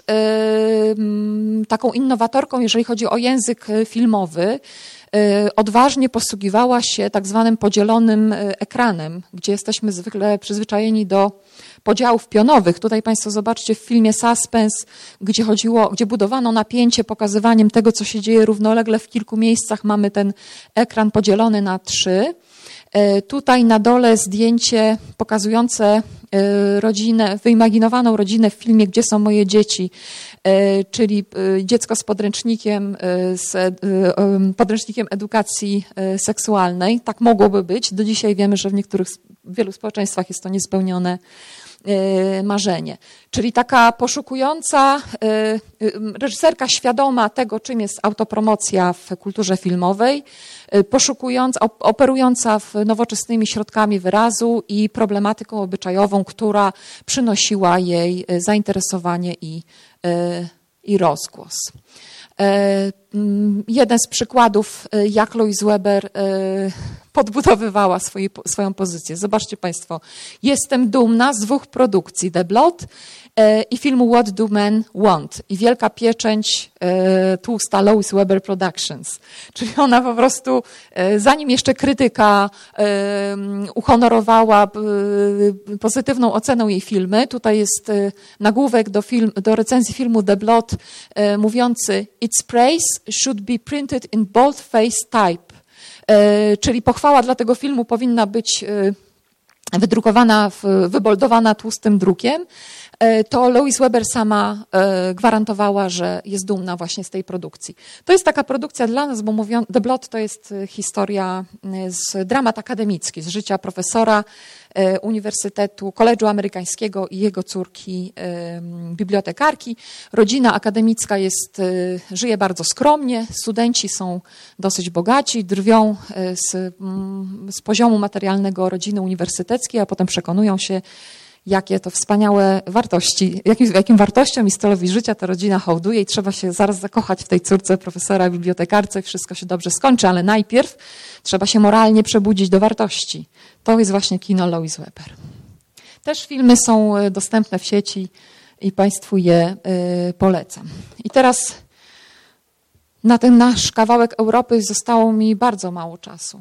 taką innowatorką, jeżeli chodzi o język filmowy. Odważnie posługiwała się tak zwanym podzielonym ekranem, gdzie jesteśmy zwykle przyzwyczajeni do podziałów pionowych. Tutaj Państwo zobaczcie w filmie Suspense, gdzie chodziło, gdzie budowano napięcie pokazywaniem tego, co się dzieje równolegle w kilku miejscach. Mamy ten ekran podzielony na trzy. Tutaj na dole zdjęcie pokazujące rodzinę, wyimaginowaną rodzinę w filmie Gdzie są moje dzieci, czyli dziecko z podręcznikiem, z podręcznikiem edukacji seksualnej. Tak mogłoby być. Do dzisiaj wiemy, że w niektórych w wielu społeczeństwach jest to niespełnione marzenie. Czyli taka poszukująca, reżyserka świadoma tego, czym jest autopromocja w kulturze filmowej, poszukująca, operująca w nowoczesnymi środkami wyrazu i problematyką obyczajową, która przynosiła jej zainteresowanie i, i rozgłos. Jeden z przykładów, jak Louise Weber podbudowywała swoje, swoją pozycję. Zobaczcie Państwo, jestem dumna z dwóch produkcji, The Blot i filmu What Do Men Want? I wielka pieczęć tłusta Louise Weber Productions. Czyli ona po prostu, zanim jeszcze krytyka uhonorowała pozytywną oceną jej filmy, tutaj jest nagłówek do, film, do recenzji filmu The Blot mówiący Its praise should be printed in boldface type. Czyli pochwała dla tego filmu powinna być wydrukowana, wyboldowana tłustym drukiem. To Louise Weber sama gwarantowała, że jest dumna właśnie z tej produkcji. To jest taka produkcja dla nas, bo mówią, The Blot to jest historia z dramat akademicki, z życia profesora Uniwersytetu, College'u Amerykańskiego i jego córki bibliotekarki. Rodzina akademicka jest, żyje bardzo skromnie, studenci są dosyć bogaci, drwią z, z poziomu materialnego rodziny uniwersyteckiej, a potem przekonują się, jakie to wspaniałe wartości, jakim, jakim wartościom i stylowi życia ta rodzina hołduje i trzeba się zaraz zakochać w tej córce profesora, bibliotekarce i wszystko się dobrze skończy, ale najpierw trzeba się moralnie przebudzić do wartości. To jest właśnie kino Louise Weber. Też filmy są dostępne w sieci i Państwu je y, polecam. I teraz na ten nasz kawałek Europy zostało mi bardzo mało czasu.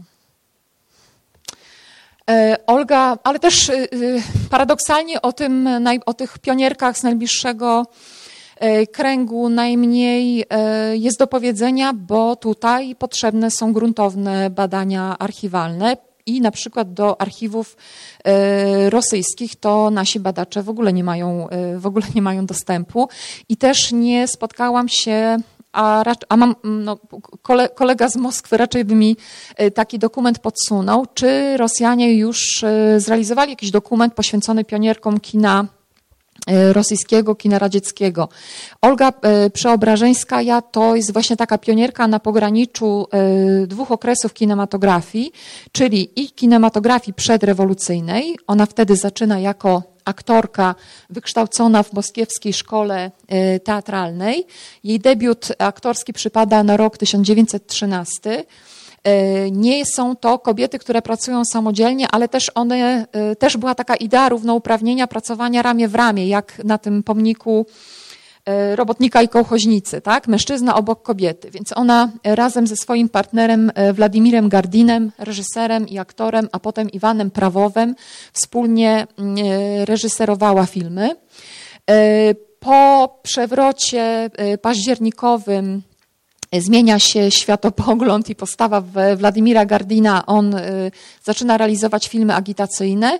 Olga, ale też paradoksalnie o, tym, o tych pionierkach z najbliższego kręgu najmniej jest do powiedzenia, bo tutaj potrzebne są gruntowne badania archiwalne i na przykład do archiwów rosyjskich to nasi badacze w ogóle nie mają, w ogóle nie mają dostępu i też nie spotkałam się A, a mam, no, kole, kolega z Moskwy raczej by mi taki dokument podsunął, czy Rosjanie już zrealizowali jakiś dokument poświęcony pionierkom kina rosyjskiego, kina radzieckiego. Olga Przeobrażeńskaja to jest właśnie taka pionierka na pograniczu dwóch okresów kinematografii, czyli i kinematografii przedrewolucyjnej. Ona wtedy zaczyna jako aktorka wykształcona w moskiewskiej szkole teatralnej. Jej debiut aktorski przypada na rok tysiąc dziewięćset trzynasty. Nie są to kobiety, które pracują samodzielnie, ale też one, też była taka idea równouprawnienia, pracowania ramię w ramię, jak na tym pomniku robotnika i kołchoźnicy, tak? Mężczyzna obok kobiety. Więc ona razem ze swoim partnerem Władimirem Gardinem, reżyserem i aktorem, a potem Iwanem Prawowem wspólnie reżyserowała filmy. Po przewrocie październikowym zmienia się światopogląd i postawa Władimira Gardina. On zaczyna realizować filmy agitacyjne.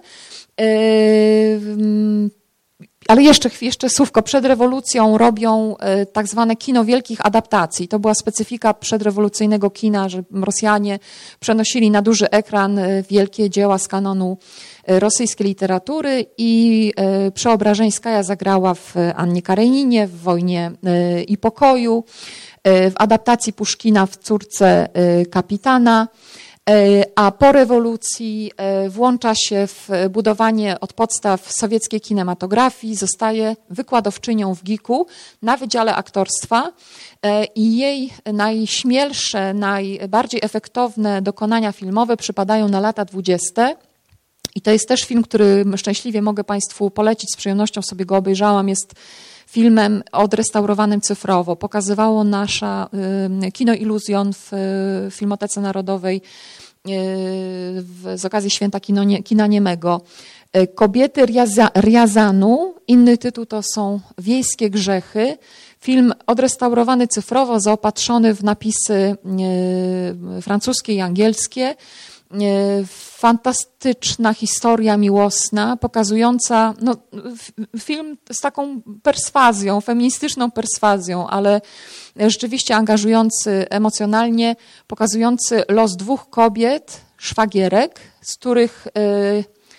Ale jeszcze, jeszcze słówko, przed rewolucją robią tak zwane kino wielkich adaptacji. To była specyfika przedrewolucyjnego kina, że Rosjanie przenosili na duży ekran wielkie dzieła z kanonu rosyjskiej literatury i Przeobrażeńskaja zagrała w Annie Kareninie, w Wojnie i Pokoju, w adaptacji Puszkina w Córce kapitana. A po rewolucji włącza się w budowanie od podstaw sowieckiej kinematografii, zostaje wykładowczynią w giku na Wydziale Aktorstwa i jej najśmielsze, najbardziej efektowne dokonania filmowe przypadają na lata dwudzieste. I to jest też film, który szczęśliwie mogę Państwu polecić, z przyjemnością sobie go obejrzałam. Jest filmem odrestaurowanym cyfrowo. Pokazywało nasza y, Kino Iluzjon w y, Filmotece Narodowej y, w, z okazji Święta Kino, nie, Kina Niemego. Y, Kobiety Riaza, Riazanu, inny tytuł to są Wiejskie Grzechy. Film odrestaurowany cyfrowo, zaopatrzony w napisy y, francuskie i angielskie. Fantastyczna historia miłosna, pokazująca no, film z taką perswazją, feministyczną perswazją, ale rzeczywiście angażujący emocjonalnie, pokazujący los dwóch kobiet, szwagierek, z których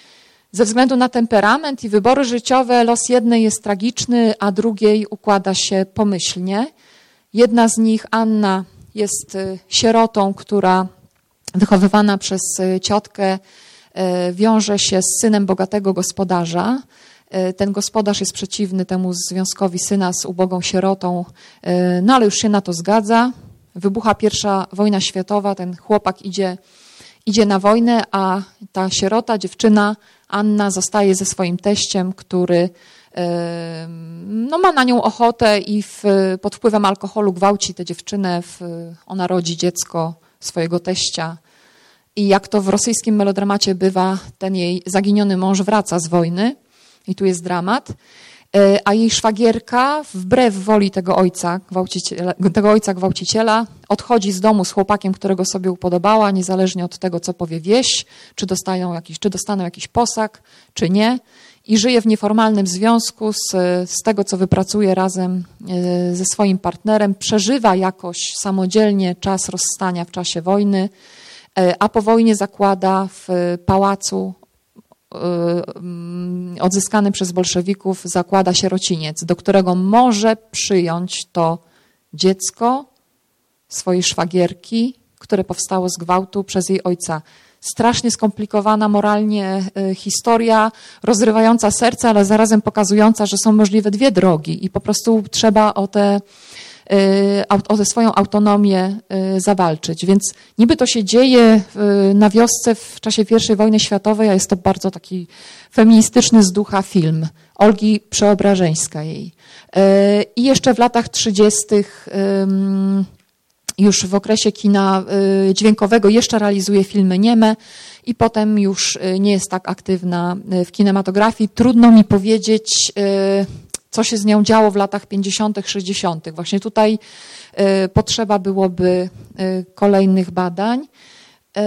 Ze względu na temperament i wybory życiowe los jednej jest tragiczny, a drugiej układa się pomyślnie. Jedna z nich, Anna, jest sierotą, która wychowywana przez ciotkę wiąże się z synem bogatego gospodarza. Ten gospodarz jest przeciwny temu związkowi syna z ubogą sierotą, no ale już się na to zgadza. Wybucha pierwsza wojna światowa, ten chłopak idzie, idzie na wojnę, a ta sierota, dziewczyna Anna zostaje ze swoim teściem, który no, ma na nią ochotę i w, pod wpływem alkoholu gwałci tę dziewczynę. W, ona rodzi dziecko swojego teścia. I jak to w rosyjskim melodramacie bywa, ten jej zaginiony mąż wraca z wojny i tu jest dramat, a jej szwagierka wbrew woli tego ojca, gwałciciela, tego ojca gwałciciela odchodzi z domu z chłopakiem, którego sobie upodobała, niezależnie od tego, co powie wieś, czy dostają jakiś, czy dostaną jakiś posag, czy nie, i żyje w nieformalnym związku z, z tego, co wypracuje razem ze swoim partnerem, przeżywa jakoś samodzielnie czas rozstania w czasie wojny, a po wojnie zakłada w pałacu odzyskany przez bolszewików, zakłada sierociniec, do którego może przyjąć to dziecko swojej szwagierki, które powstało z gwałtu przez jej ojca. Strasznie skomplikowana moralnie historia, rozrywająca serce, ale zarazem pokazująca, że są możliwe dwie drogi i po prostu trzeba o tę o tę swoją autonomię zawalczyć. Więc niby to się dzieje na wiosce w czasie pierwszej wojny światowej, a jest to bardzo taki feministyczny z ducha film Olgi Przeobrażeńskiej. I jeszcze w latach trzydziestych już w okresie kina dźwiękowego jeszcze realizuje filmy nieme i potem już nie jest tak aktywna w kinematografii. Trudno mi powiedzieć, co się z nią działo w latach pięćdziesiątych, sześćdziesiątych. Właśnie tutaj y, potrzeba byłoby y, kolejnych badań. Y,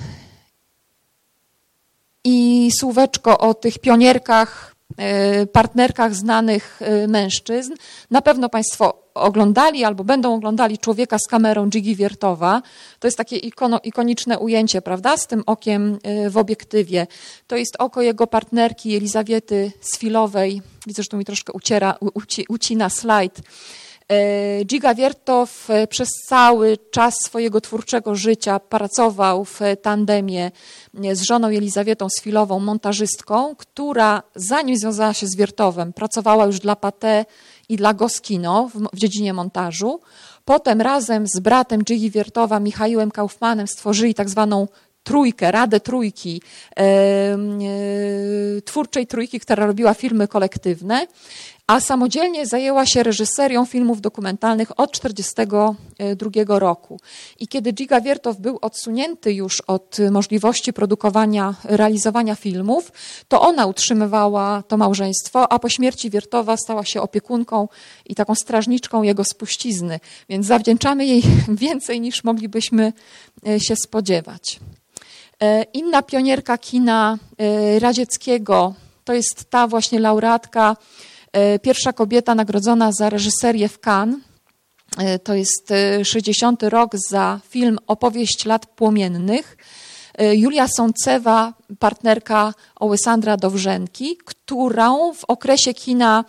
I słóweczko o tych pionierkach, y, partnerkach znanych y, mężczyzn. Na pewno Państwo oglądali albo będą oglądali Człowieka z kamerą Dzigi Wiertowa. To jest takie ikono, ikoniczne ujęcie, prawda, z tym okiem y, w obiektywie. To jest oko jego partnerki Elizawiety Sfilowej. Widzę, że tu mi troszkę uciera, uci, ucina slajd. Dziga Wiertow przez cały czas swojego twórczego życia pracował w tandemie z żoną Elizawietą Sfilową, montażystką, która zanim związała się z Wiertowem, pracowała już dla Pathé i dla Goskino w, w dziedzinie montażu. Potem razem z bratem Dzigi Wiertowa, Michałem Kaufmanem, stworzyli tak zwaną trójkę, Radę Trójki, e, e, twórczej trójki, która robiła filmy kolektywne, a samodzielnie zajęła się reżyserią filmów dokumentalnych od tysiąc dziewięćset czterdziestego drugiego roku. I kiedy Dziga Wiertow był odsunięty już od możliwości produkowania, realizowania filmów, to ona utrzymywała to małżeństwo, a po śmierci Wiertowa stała się opiekunką i taką strażniczką jego spuścizny. Więc zawdzięczamy jej więcej niż moglibyśmy się spodziewać. Inna pionierka kina radzieckiego to jest ta właśnie laureatka, pierwsza kobieta nagrodzona za reżyserię w Cannes. To jest sześćdziesiąty rok za film Opowieść lat płomiennych. Julia Sącewa, partnerka Ołesandra Dowrzenki, którą w okresie kina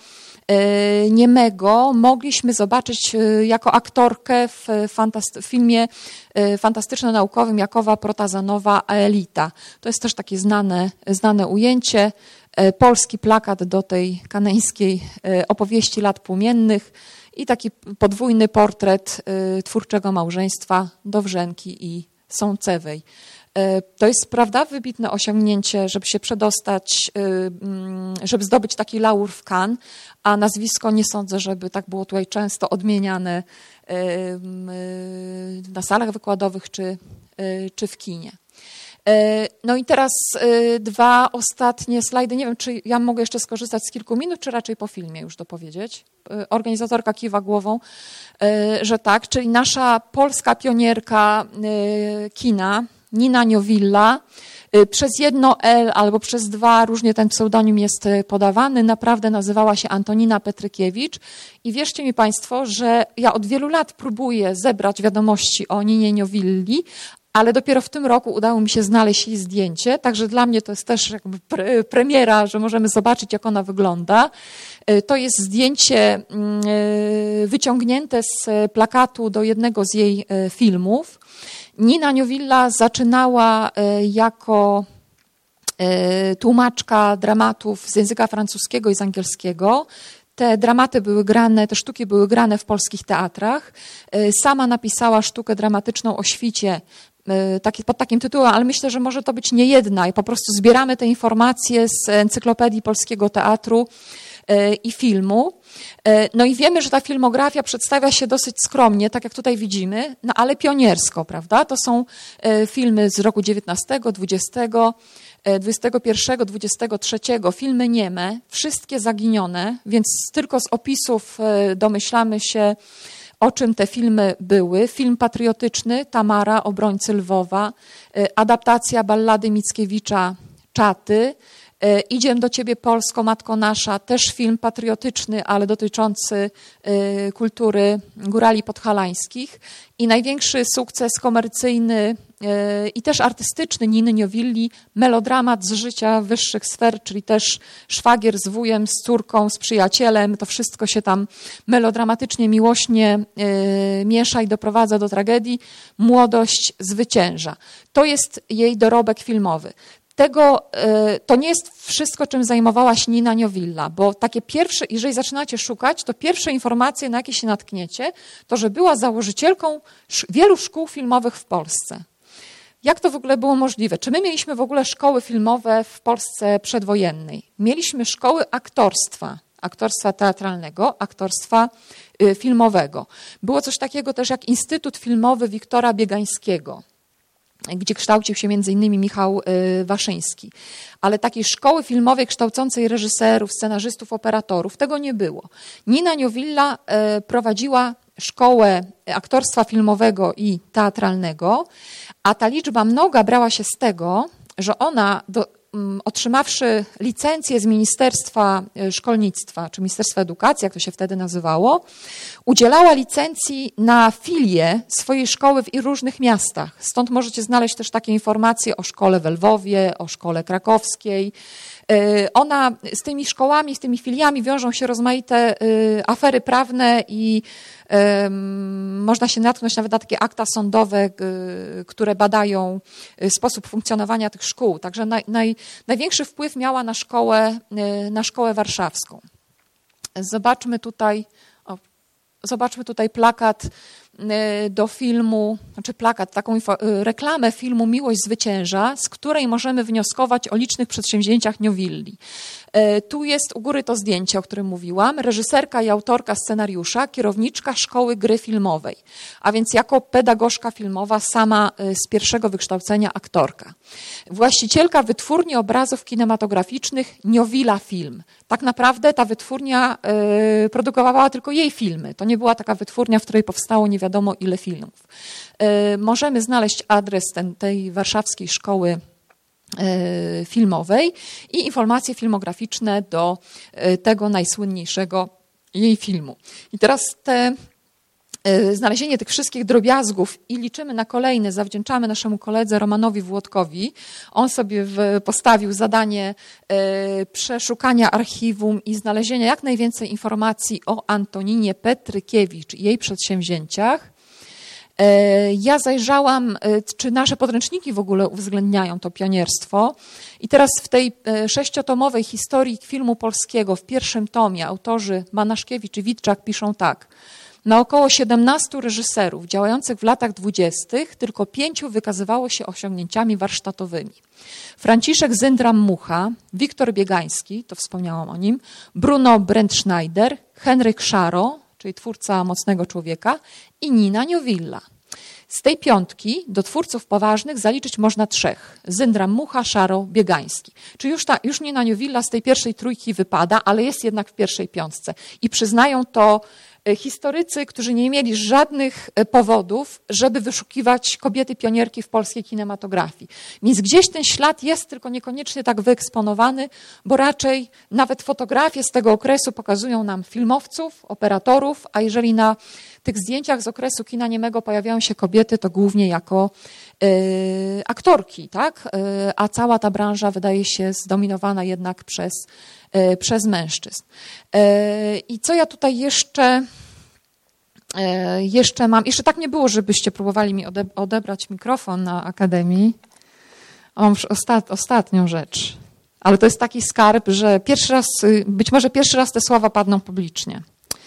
niemego mogliśmy zobaczyć jako aktorkę w, fantast- w filmie fantastyczno-naukowym Jakowa Protazanowa Aelita. To jest też takie znane, znane ujęcie, polski plakat do tej kaneńskiej opowieści lat płomiennych i taki podwójny portret twórczego małżeństwa Dowrzenki i Sącewej. To jest, prawda, wybitne osiągnięcie, żeby się przedostać, żeby zdobyć taki laur w Cannes, a nazwisko nie sądzę, żeby tak było tutaj często odmieniane na salach wykładowych czy, czy w kinie. No i teraz dwa ostatnie slajdy. Nie wiem, czy ja mogę jeszcze skorzystać z kilku minut, czy raczej po filmie już dopowiedzieć. Organizatorka kiwa głową, że tak, czyli nasza polska pionierka kina, Nina Niowilla, przez jedno L albo przez dwa, różnie ten pseudonim jest podawany, naprawdę nazywała się Antonina Petrykiewicz i wierzcie mi Państwo, że ja od wielu lat próbuję zebrać wiadomości o Ninie Niowilli, ale dopiero w tym roku udało mi się znaleźć jej zdjęcie, także dla mnie to jest też jakby pre, premiera, że możemy zobaczyć, jak ona wygląda. To jest zdjęcie wyciągnięte z plakatu do jednego z jej filmów. Nina Niowilla zaczynała jako tłumaczka dramatów z języka francuskiego i z angielskiego. Te dramaty były grane, te sztuki były grane w polskich teatrach. Sama napisała sztukę dramatyczną o świcie pod takim tytułem, ale myślę, że może to być nie jedna i po prostu zbieramy te informacje z Encyklopedii Polskiego Teatru i filmu. No i wiemy, że ta filmografia przedstawia się dosyć skromnie, tak jak tutaj widzimy, no ale pioniersko, prawda? To są filmy z roku dziewiętnastego, dwudziestego, dwudziestego pierwszego, dwudziestego trzeciego, filmy nieme, wszystkie zaginione, więc tylko z opisów domyślamy się, o czym te filmy były. Film patriotyczny Tamara, Obrońcy Lwowa, adaptacja ballady Mickiewicza Czaty, Idziem do ciebie Polsko, Matko Nasza, też film patriotyczny, ale dotyczący kultury górali podhalańskich. I największy sukces komercyjny i też artystyczny Niny Niowilli, melodramat z życia wyższych sfer, czyli też szwagier z wujem, z córką, z przyjacielem. To wszystko się tam melodramatycznie, miłośnie miesza i doprowadza do tragedii. Młodość zwycięża. To jest jej dorobek filmowy. Tego, to nie jest wszystko, czym zajmowała się Nina Niowilla, bo takie pierwsze, jeżeli zaczynacie szukać, to pierwsze informacje, na jakie się natkniecie, to, że była założycielką wielu szkół filmowych w Polsce. Jak to w ogóle było możliwe? Czy my mieliśmy w ogóle szkoły filmowe w Polsce przedwojennej? Mieliśmy szkoły aktorstwa, aktorstwa teatralnego, aktorstwa filmowego. Było coś takiego też jak Instytut Filmowy Wiktora Biegańskiego, gdzie kształcił się między innymi Michał Waszyński. Ale takiej szkoły filmowej kształcącej reżyserów, scenarzystów, operatorów, tego nie było. Nina Niowilla prowadziła szkołę aktorstwa filmowego i teatralnego, a ta liczba mnoga brała się z tego, że ona do, otrzymawszy licencję z Ministerstwa Szkolnictwa, czy Ministerstwa Edukacji, jak to się wtedy nazywało, udzielała licencji na filię swojej szkoły w różnych miastach. Stąd możecie znaleźć też takie informacje o szkole w Lwowie, o szkole krakowskiej. Ona z tymi szkołami, z tymi filiami wiążą się rozmaite afery prawne i można się natknąć nawet na takie akta sądowe, które badają sposób funkcjonowania tych szkół. Także naj, naj, największy wpływ miała na szkołę, na szkołę warszawską. Zobaczmy tutaj, o, zobaczmy tutaj plakat do filmu, znaczy plakat, taką reklamę filmu Miłość zwycięża, z której możemy wnioskować o licznych przedsięwzięciach Niowilli. Tu jest u góry to zdjęcie, o którym mówiłam, reżyserka i autorka scenariusza, kierowniczka szkoły gry filmowej, a więc jako pedagogzka filmowa, sama z pierwszego wykształcenia aktorka. Właścicielka wytwórni obrazów kinematograficznych Niowilla Film. Tak naprawdę ta wytwórnia y, produkowała tylko jej filmy. To nie była taka wytwórnia, w której powstało nie wiadomo ile filmów. Y, możemy znaleźć adres ten, tej warszawskiej szkoły filmowej i informacje filmograficzne do tego najsłynniejszego jej filmu. I teraz te znalezienie tych wszystkich drobiazgów i liczymy na kolejne, zawdzięczamy naszemu koledze Romanowi Włodkowi. On sobie postawił zadanie przeszukania archiwum i znalezienia jak najwięcej informacji o Antoninie Petrykiewicz i jej przedsięwzięciach. Ja zajrzałam, czy nasze podręczniki w ogóle uwzględniają to pionierstwo i teraz w tej sześciotomowej historii filmu polskiego w pierwszym tomie autorzy Manaszkiewicz i Witczak piszą tak. Na około siedemnastu reżyserów działających w latach dwudziestych tylko pięciu wykazywało się osiągnięciami warsztatowymi. Franciszek Zyndram-Mucha, Wiktor Biegański, to wspomniałam o nim, Bruno Brandschneider, Henryk Szaro, czyli twórca Mocnego człowieka, i Nina Niowilla. Z tej piątki do twórców poważnych zaliczyć można trzech. Zyndram-Mucha, Szaro, Biegański. Czyli już, ta, już Nina Niowilla z tej pierwszej trójki wypada, ale jest jednak w pierwszej piątce. I przyznają to historycy, którzy nie mieli żadnych powodów, żeby wyszukiwać kobiety pionierki w polskiej kinematografii. Więc gdzieś ten ślad jest, tylko niekoniecznie tak wyeksponowany, bo raczej nawet fotografie z tego okresu pokazują nam filmowców, operatorów, a jeżeli na tych zdjęciach z okresu kina niemego pojawiają się kobiety, to głównie jako aktorki, tak? A cała ta branża wydaje się zdominowana jednak przez, przez mężczyzn. I co ja tutaj jeszcze, jeszcze mam? Jeszcze tak nie było, żebyście próbowali mi odebrać mikrofon na Akademii. O, mam już ostat, ostatnią rzecz. Ale to jest taki skarb, że pierwszy raz, być może pierwszy raz te słowa padną publicznie.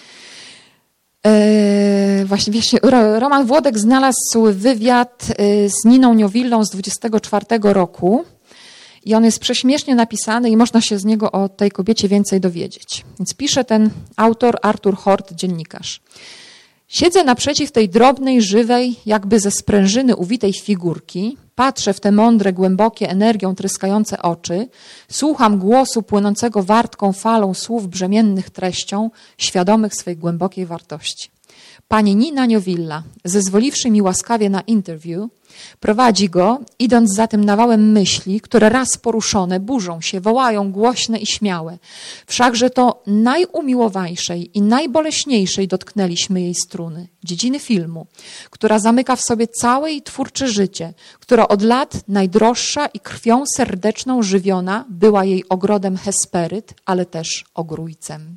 Yy, właśnie, właśnie Roman Włodek znalazł wywiad z Niną Niowillą z dwudziestego czwartego roku i on jest prześmiesznie napisany i można się z niego o tej kobiecie więcej dowiedzieć. Więc pisze ten autor Artur Hort, dziennikarz. Siedzę naprzeciw tej drobnej, żywej, jakby ze sprężyny uwitej figurki, patrzę w te mądre, głębokie, energią tryskające oczy, słucham głosu płynącego wartką falą słów brzemiennych treścią, świadomych swej głębokiej wartości. Pani Nina Niowilla, zezwoliwszy mi łaskawie na interview, prowadzi go, idąc za tym nawałem myśli, które raz poruszone burzą się, wołają głośne i śmiałe. Wszakże to najumiłowańszej i najboleśniejszej dotknęliśmy jej struny, dziedziny filmu, która zamyka w sobie całe jej twórcze życie, która od lat najdroższa i krwią serdeczną żywiona była jej ogrodem Hesperyt, ale też ogrójcem.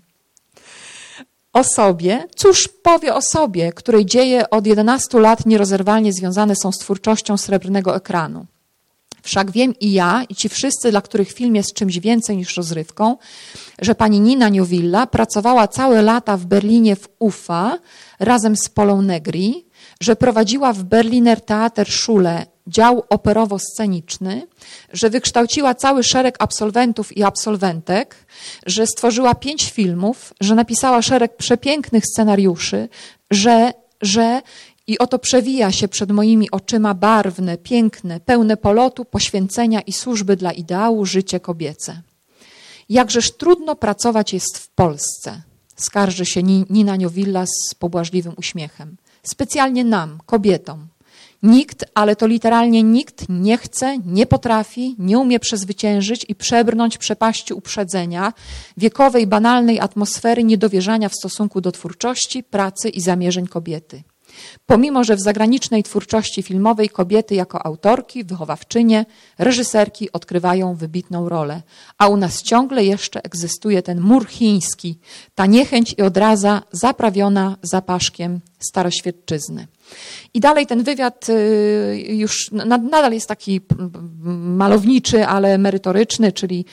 O sobie, cóż powie o sobie, której dzieje od jedenastu lat nierozerwalnie związane są z twórczością srebrnego ekranu. Wszak wiem i ja, i ci wszyscy, dla których film jest czymś więcej niż rozrywką, że pani Nina Niowilla pracowała całe lata w Berlinie w U F A razem z Polą Negri, że prowadziła w Berliner Theaterschule dział operowo-sceniczny, że wykształciła cały szereg absolwentów i absolwentek, że stworzyła pięć filmów, że napisała szereg przepięknych scenariuszy, że, że i oto przewija się przed moimi oczyma barwne, piękne, pełne polotu, poświęcenia i służby dla ideału życie kobiece. Jakżeż trudno pracować jest w Polsce, skarży się Nina Niowilla z pobłażliwym uśmiechem. Specjalnie nam, kobietom. Nikt, ale to literalnie nikt nie chce, nie potrafi, nie umie przezwyciężyć i przebrnąć przepaści uprzedzenia, wiekowej, banalnej atmosfery niedowierzania w stosunku do twórczości, pracy i zamierzeń kobiety. Pomimo, że w zagranicznej twórczości filmowej kobiety jako autorki, wychowawczynie, reżyserki odgrywają wybitną rolę, a u nas ciągle jeszcze egzystuje ten mur chiński, ta niechęć i odraza zaprawiona zapaszkiem staroświecczyzny. I dalej ten wywiad już nadal jest taki malowniczy, ale merytoryczny, czyli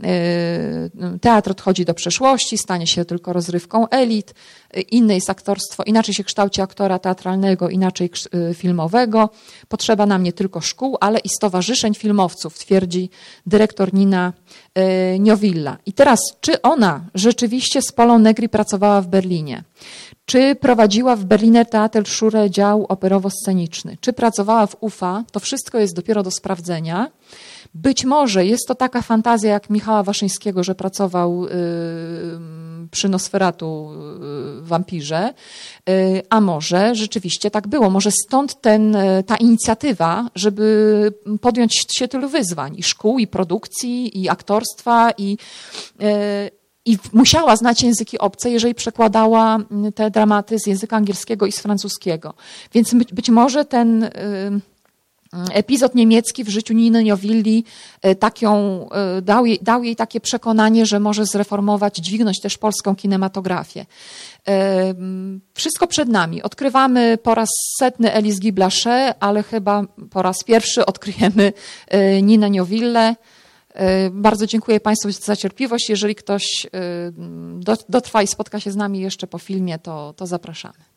teatr odchodzi do przeszłości, stanie się tylko rozrywką elit, inne jest aktorstwo, inaczej się kształci aktora teatralnego, inaczej filmowego. Potrzeba nam nie tylko szkół, ale i stowarzyszeń filmowców, twierdzi dyrektor Nina Niowilla. I teraz, czy ona rzeczywiście z Polą Negri pracowała w Berlinie? Czy prowadziła w Berliner Theaterschule dział operowo-sceniczny? Czy pracowała w U F A? To wszystko jest dopiero do sprawdzenia. Być może jest to taka fantazja jak Michała Waszyńskiego, że pracował przy Nosferatu wampirze, a może rzeczywiście tak było. Może stąd ten, ta inicjatywa, żeby podjąć się tylu wyzwań i szkół, i produkcji, i aktorstwa, i I musiała znać języki obce, jeżeli przekładała te dramaty z języka angielskiego i z francuskiego. Więc być, być może ten epizod niemiecki w życiu Niny Niowilli tak ją, dał, jej, dał jej takie przekonanie, że może zreformować, dźwignąć też polską kinematografię. Wszystko przed nami. Odkrywamy po raz setny Élise Guy Blaché, ale chyba po raz pierwszy odkryjemy Ninę Niowillę. Bardzo dziękuję Państwu za cierpliwość. Jeżeli ktoś dotrwa i spotka się z nami jeszcze po filmie, to, to zapraszamy.